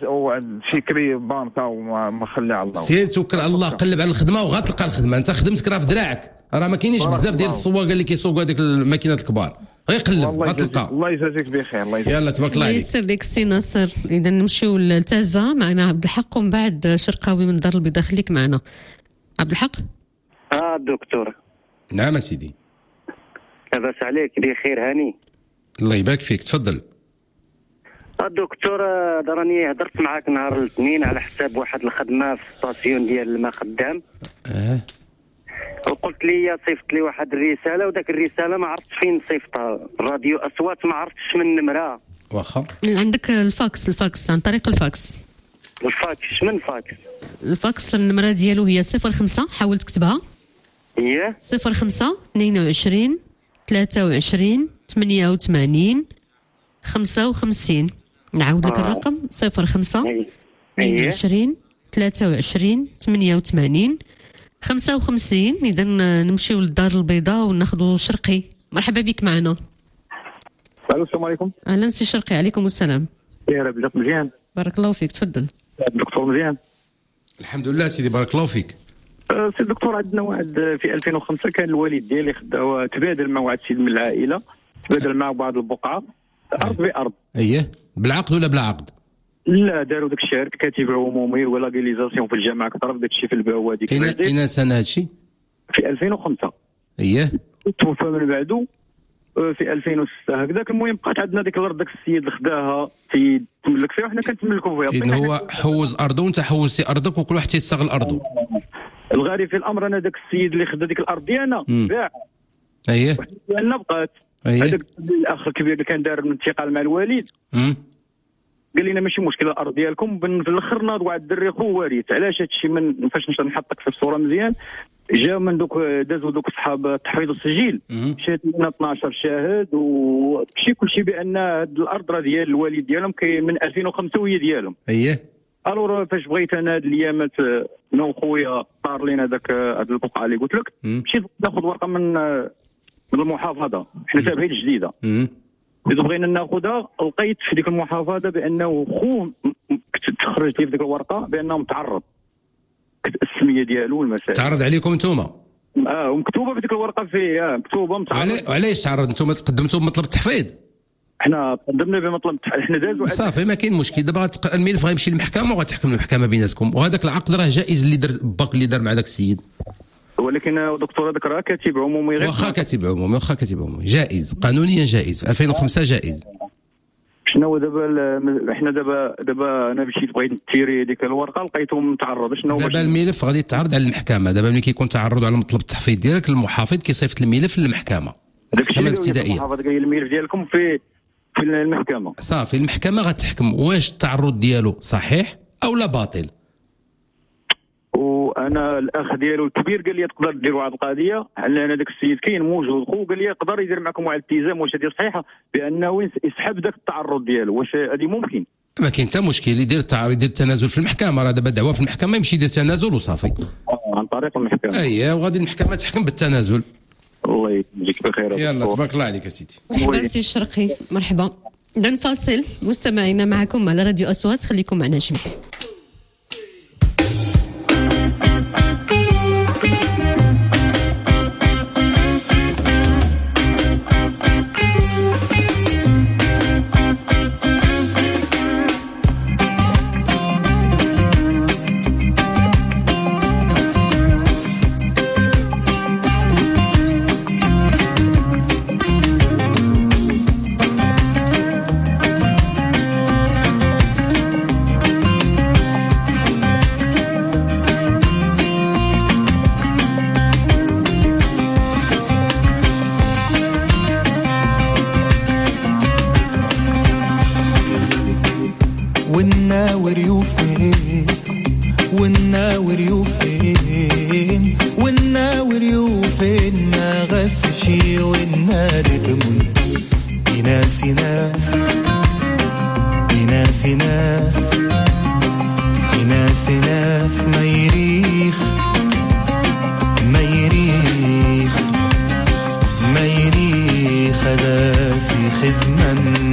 وشكري بانكا وما خلي على الله. سير توكل على الله، قلب على الخدمه وغتلقى الخدمه. انت خدمتك راه في دراعك، راه ما كاينينش بزاف ديال السواق اللي كيسوقوا هذيك الماكينات الكبار. غير قلب غتلقى. الله يجازيك بخير. الله يجازيك. يلا تبارك الله عليك. يسر لك سي ناصر. اذا نمشيو لتازا معنا عبد الحق ومن بعد شرقاوي من دار البيضاء. خليك معنا عبد الحق. اه دكتور. نعم سيدي. لاباس عليك؟ بخير هاني. الله يبارك فيك، تفضل. الدكتور راني هضرت معاك نهار الاثنين على حساب واحد الخدمه في ستاسيون ديال الماء خدام. اه قلت لي صيفط لي واحد الرساله وذاك الرساله ما عرفتش فين صيفطها. راديو اصوات ما عرفتش من النمره. واخا عندك الفاكس الفاكس عن طريق الفاكس. الفاكس من فاكس؟ الفاكس النمره ديالو هي صفر خمسة، حاول تكتبها. هي صفر خمسة اثنين وعشرين ثلاثة وعشرين ثمانية وثمانين خمسة وخمسين. نعاود لك آه. الرقم صفر خمسة اثنين وعشرين ثلاثة وعشرين ثمانية وثمانين خمسة وخمسين. إذا نمشيو للدار البيضاء وناخذوا شرقي. مرحبا بك معنا. الو السلام عليكم. اهلا سي شرقي. عليكم السلام. يا رب جاك مزيان. بارك الله فيك. تفضل. الدكتور مزيان. الحمد لله سيدي بارك الله فيك. أه سي الدكتور، عندنا واحد في ألفين وخمسة كان الوالد ديالي خدا تبادل مع واحد السيد من العائله، تبادل معه بعض البقعه ارض بارض. اييه بالعقد ولا بلا عقد؟ لا داروا داك الشهر كاتب عمومي ولا ليزاسيون في الجامعه كثر داك الشيء في البوا هذيك. اين سنه هذا الشيء؟ في ألفين وخمسة. اييه توفى من بعده في ألفين وستة هكذاك. المهم بقات عندنا ديك الارض داك السيد اللي خداها تيتملك فيها وحنا كنتملكوا فيها. إن هو حوز ارضه وانت حوزتي ارضك وكل واحد تيستغل ارضه. الغريب في الامر انا داك السيد اللي خدا ديك الارض ديالنا باع. اييه ديالنا بقات. هذاك الاخ الكبير اللي كان دار من الانتقال مع الوالد امم قال لنا ماشي مشكله الارض ديالكم. في الاخر ناض واحد الدري خو وارث. علاش هذا الشيء؟ من فاش نقدر نحطك في الصوره مزيان، جا من دوك دازوا دوك صحاب التحفيظ والسجيل مشات لنا اثناش شاهد وشي كل شيء بان هاد الارض راه ديال الوالد ديالهم كاين من ألفين وخمسة وهي ديالهم. اييه الور فاش بغيت انا هاد الايامات انا وخويا طار لينا داك هاد البقعه اللي قلت لك، مشيت ناخذ ورقه من من المحافظه، حنا تابعين الجديده. إذا بغينا ناخذها لقيت في ديك المحافظه بانه خوه تخرج لي في ديك الورقه بانه متعرض، السميه ديالو والمسائل تعرض عليكم نتوما. اه ومكتوبه في ديك الورقه فيه اه مكتوبه متعرض. وعلاش تعرض؟ نتوما تقدمتوا بمطلب التحفيظ؟ حنا قدمنا بمطلب التحفيظ. حنا دازوا صافي ما كاين مشكل. دابا الملف غيمشي للمحكمه وغتحكم المحكمه بيناتكم، وهذاك العقد راه جائز اللي دار باك اللي دار مع داك السيد. ولكن دكتور هذاك راه كاتب عمومي غير واخا كاتب عمومي واخا كاتب عمومي جائز قانونيا جائز في ألفين وخمسة جائز. شنو هو دابا حنا دابا دابا انا مشيت بغيت نتيري ديك الورقه لقيتهم متعرض. شنو دابا الملف غادي يتعرض على المحكمه. دابا ملي كيكون تعرض على مطلب التحفيظ ديالك المحافظ كيصيفط الملف للمحكمه. المحكمه الابتدائيه المحافظ قال الملف ديالكم في في المحكمه. صافي المحكمه غتحكم واش التعرض ديالو صحيح او لا باطل. وانا الاخ ديالو الكبير قال لي تقدر دير واحد القضيه على انا داك السيد كاين موجود خو قال لي يقدر يدير معكم واحد الالتزام. واش هذه صحيحه بانه يسحب ذاك التعرض ديالو؟ واش هذه ممكن؟ ما كاين حتى مشكل. يدير التعرض يدير التنازل في المحكمه. راه دابا دعوه في المحكمه يمشي يدير تنازل وصافي عن طريق المحكمه. اييه وغادي المحكمه تحكم بالتنازل. الله يجزيك بخير. يلا تبارك الله عليك يا سيدي. مرحبا سي الشرقي. مرحبا. اذا فاصل مستمعينا معكم على راديو أصوات. خليكم معنا جميع. والناور يوفين والناور يوفين والناور يوفين ما غسشي والنادك من يناس ناس يناس ناس يناس ناس ما يريخ ما يريخ ما يريخ راسي خزمن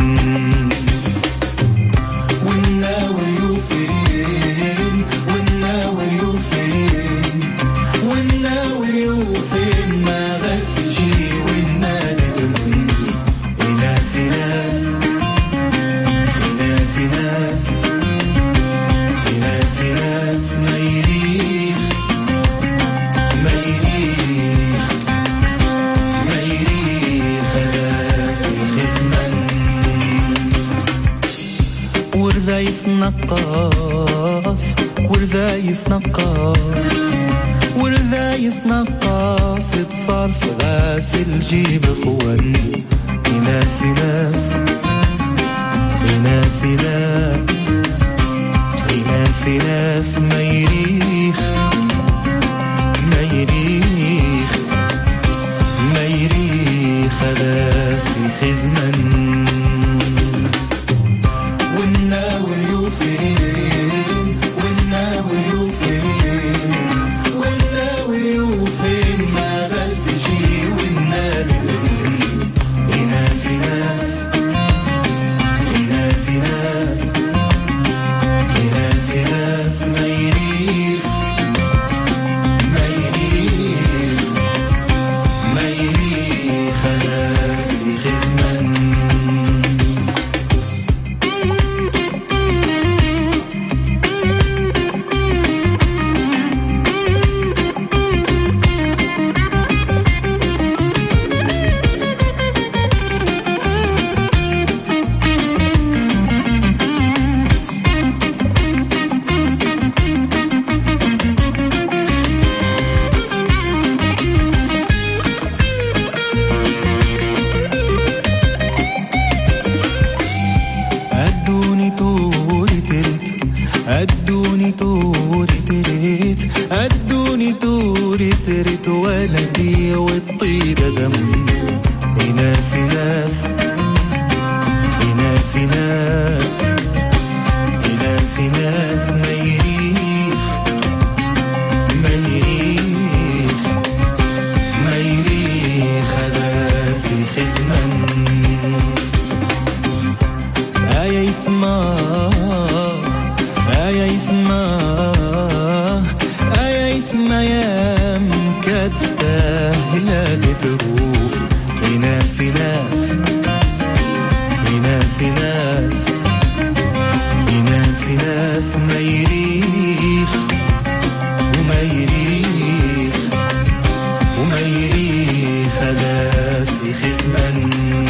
نقاص والذايس نقاص والذايس نقاص قاصد صرف غاسل جيب اخوان ناس ناس ناس ناس ناس ناس ما يريخ ما يريخ ما يريخ غاسي حزمن والناوي يوفين والناوي يوفين والناوي يوفين ما بس شي والنادي ناس ناس ناس ناس ناس ناس ما يريخ ما يريخ ما يريخ غاسي حزمن أدوني طوري تريت أدوني طوري تريت أدوني طوري تريت ولدي والطيرة دم ناس ناس ناس ناس ناس ناس ما يريخ ما يريخ ما يريخ غاسي حزمن آية يثما آية يثما آية يثما يا مكتستاهل هذه ثروب ناس ناس ناس ناس ناس ناس ما يريخ وما يريخ وما يريخ غاسي حزمن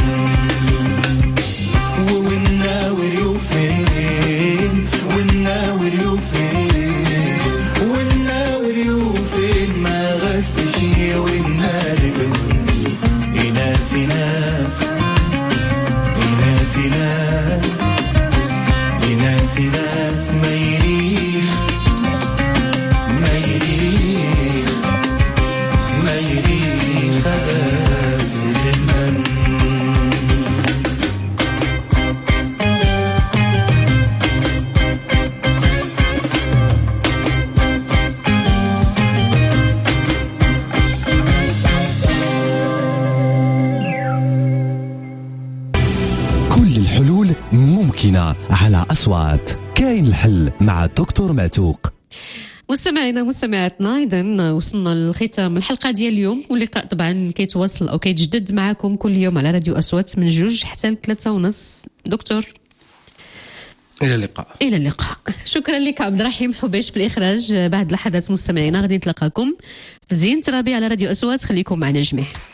والناور يوفين والناور يوفين والناور يوفين ما غس شي والنادي ناس ناس ناس ناس ناس ناس ما يريخ ما يريخ ما يريخ غاسي حزمن كل الحلول ممكنة على أصوات. كاين الحل مع الدكتور معتوق. مستمعينا مستمعاتنا، إذا وصلنا لختام الحلقة ديال اليوم، واللقاء طبعا كيتواصل أو كيتجدد معكم كل يوم على راديو أصوات من جوج حتى لثلاثة ونص. دكتور إلى اللقاء. إلى اللقاء. شكرا لك عبد الرحيم حبيش في الإخراج. بعد لحظات مستمعينا غادي نتلاقاكم في زين ترابي على راديو أصوات. خليكم معنا جميع.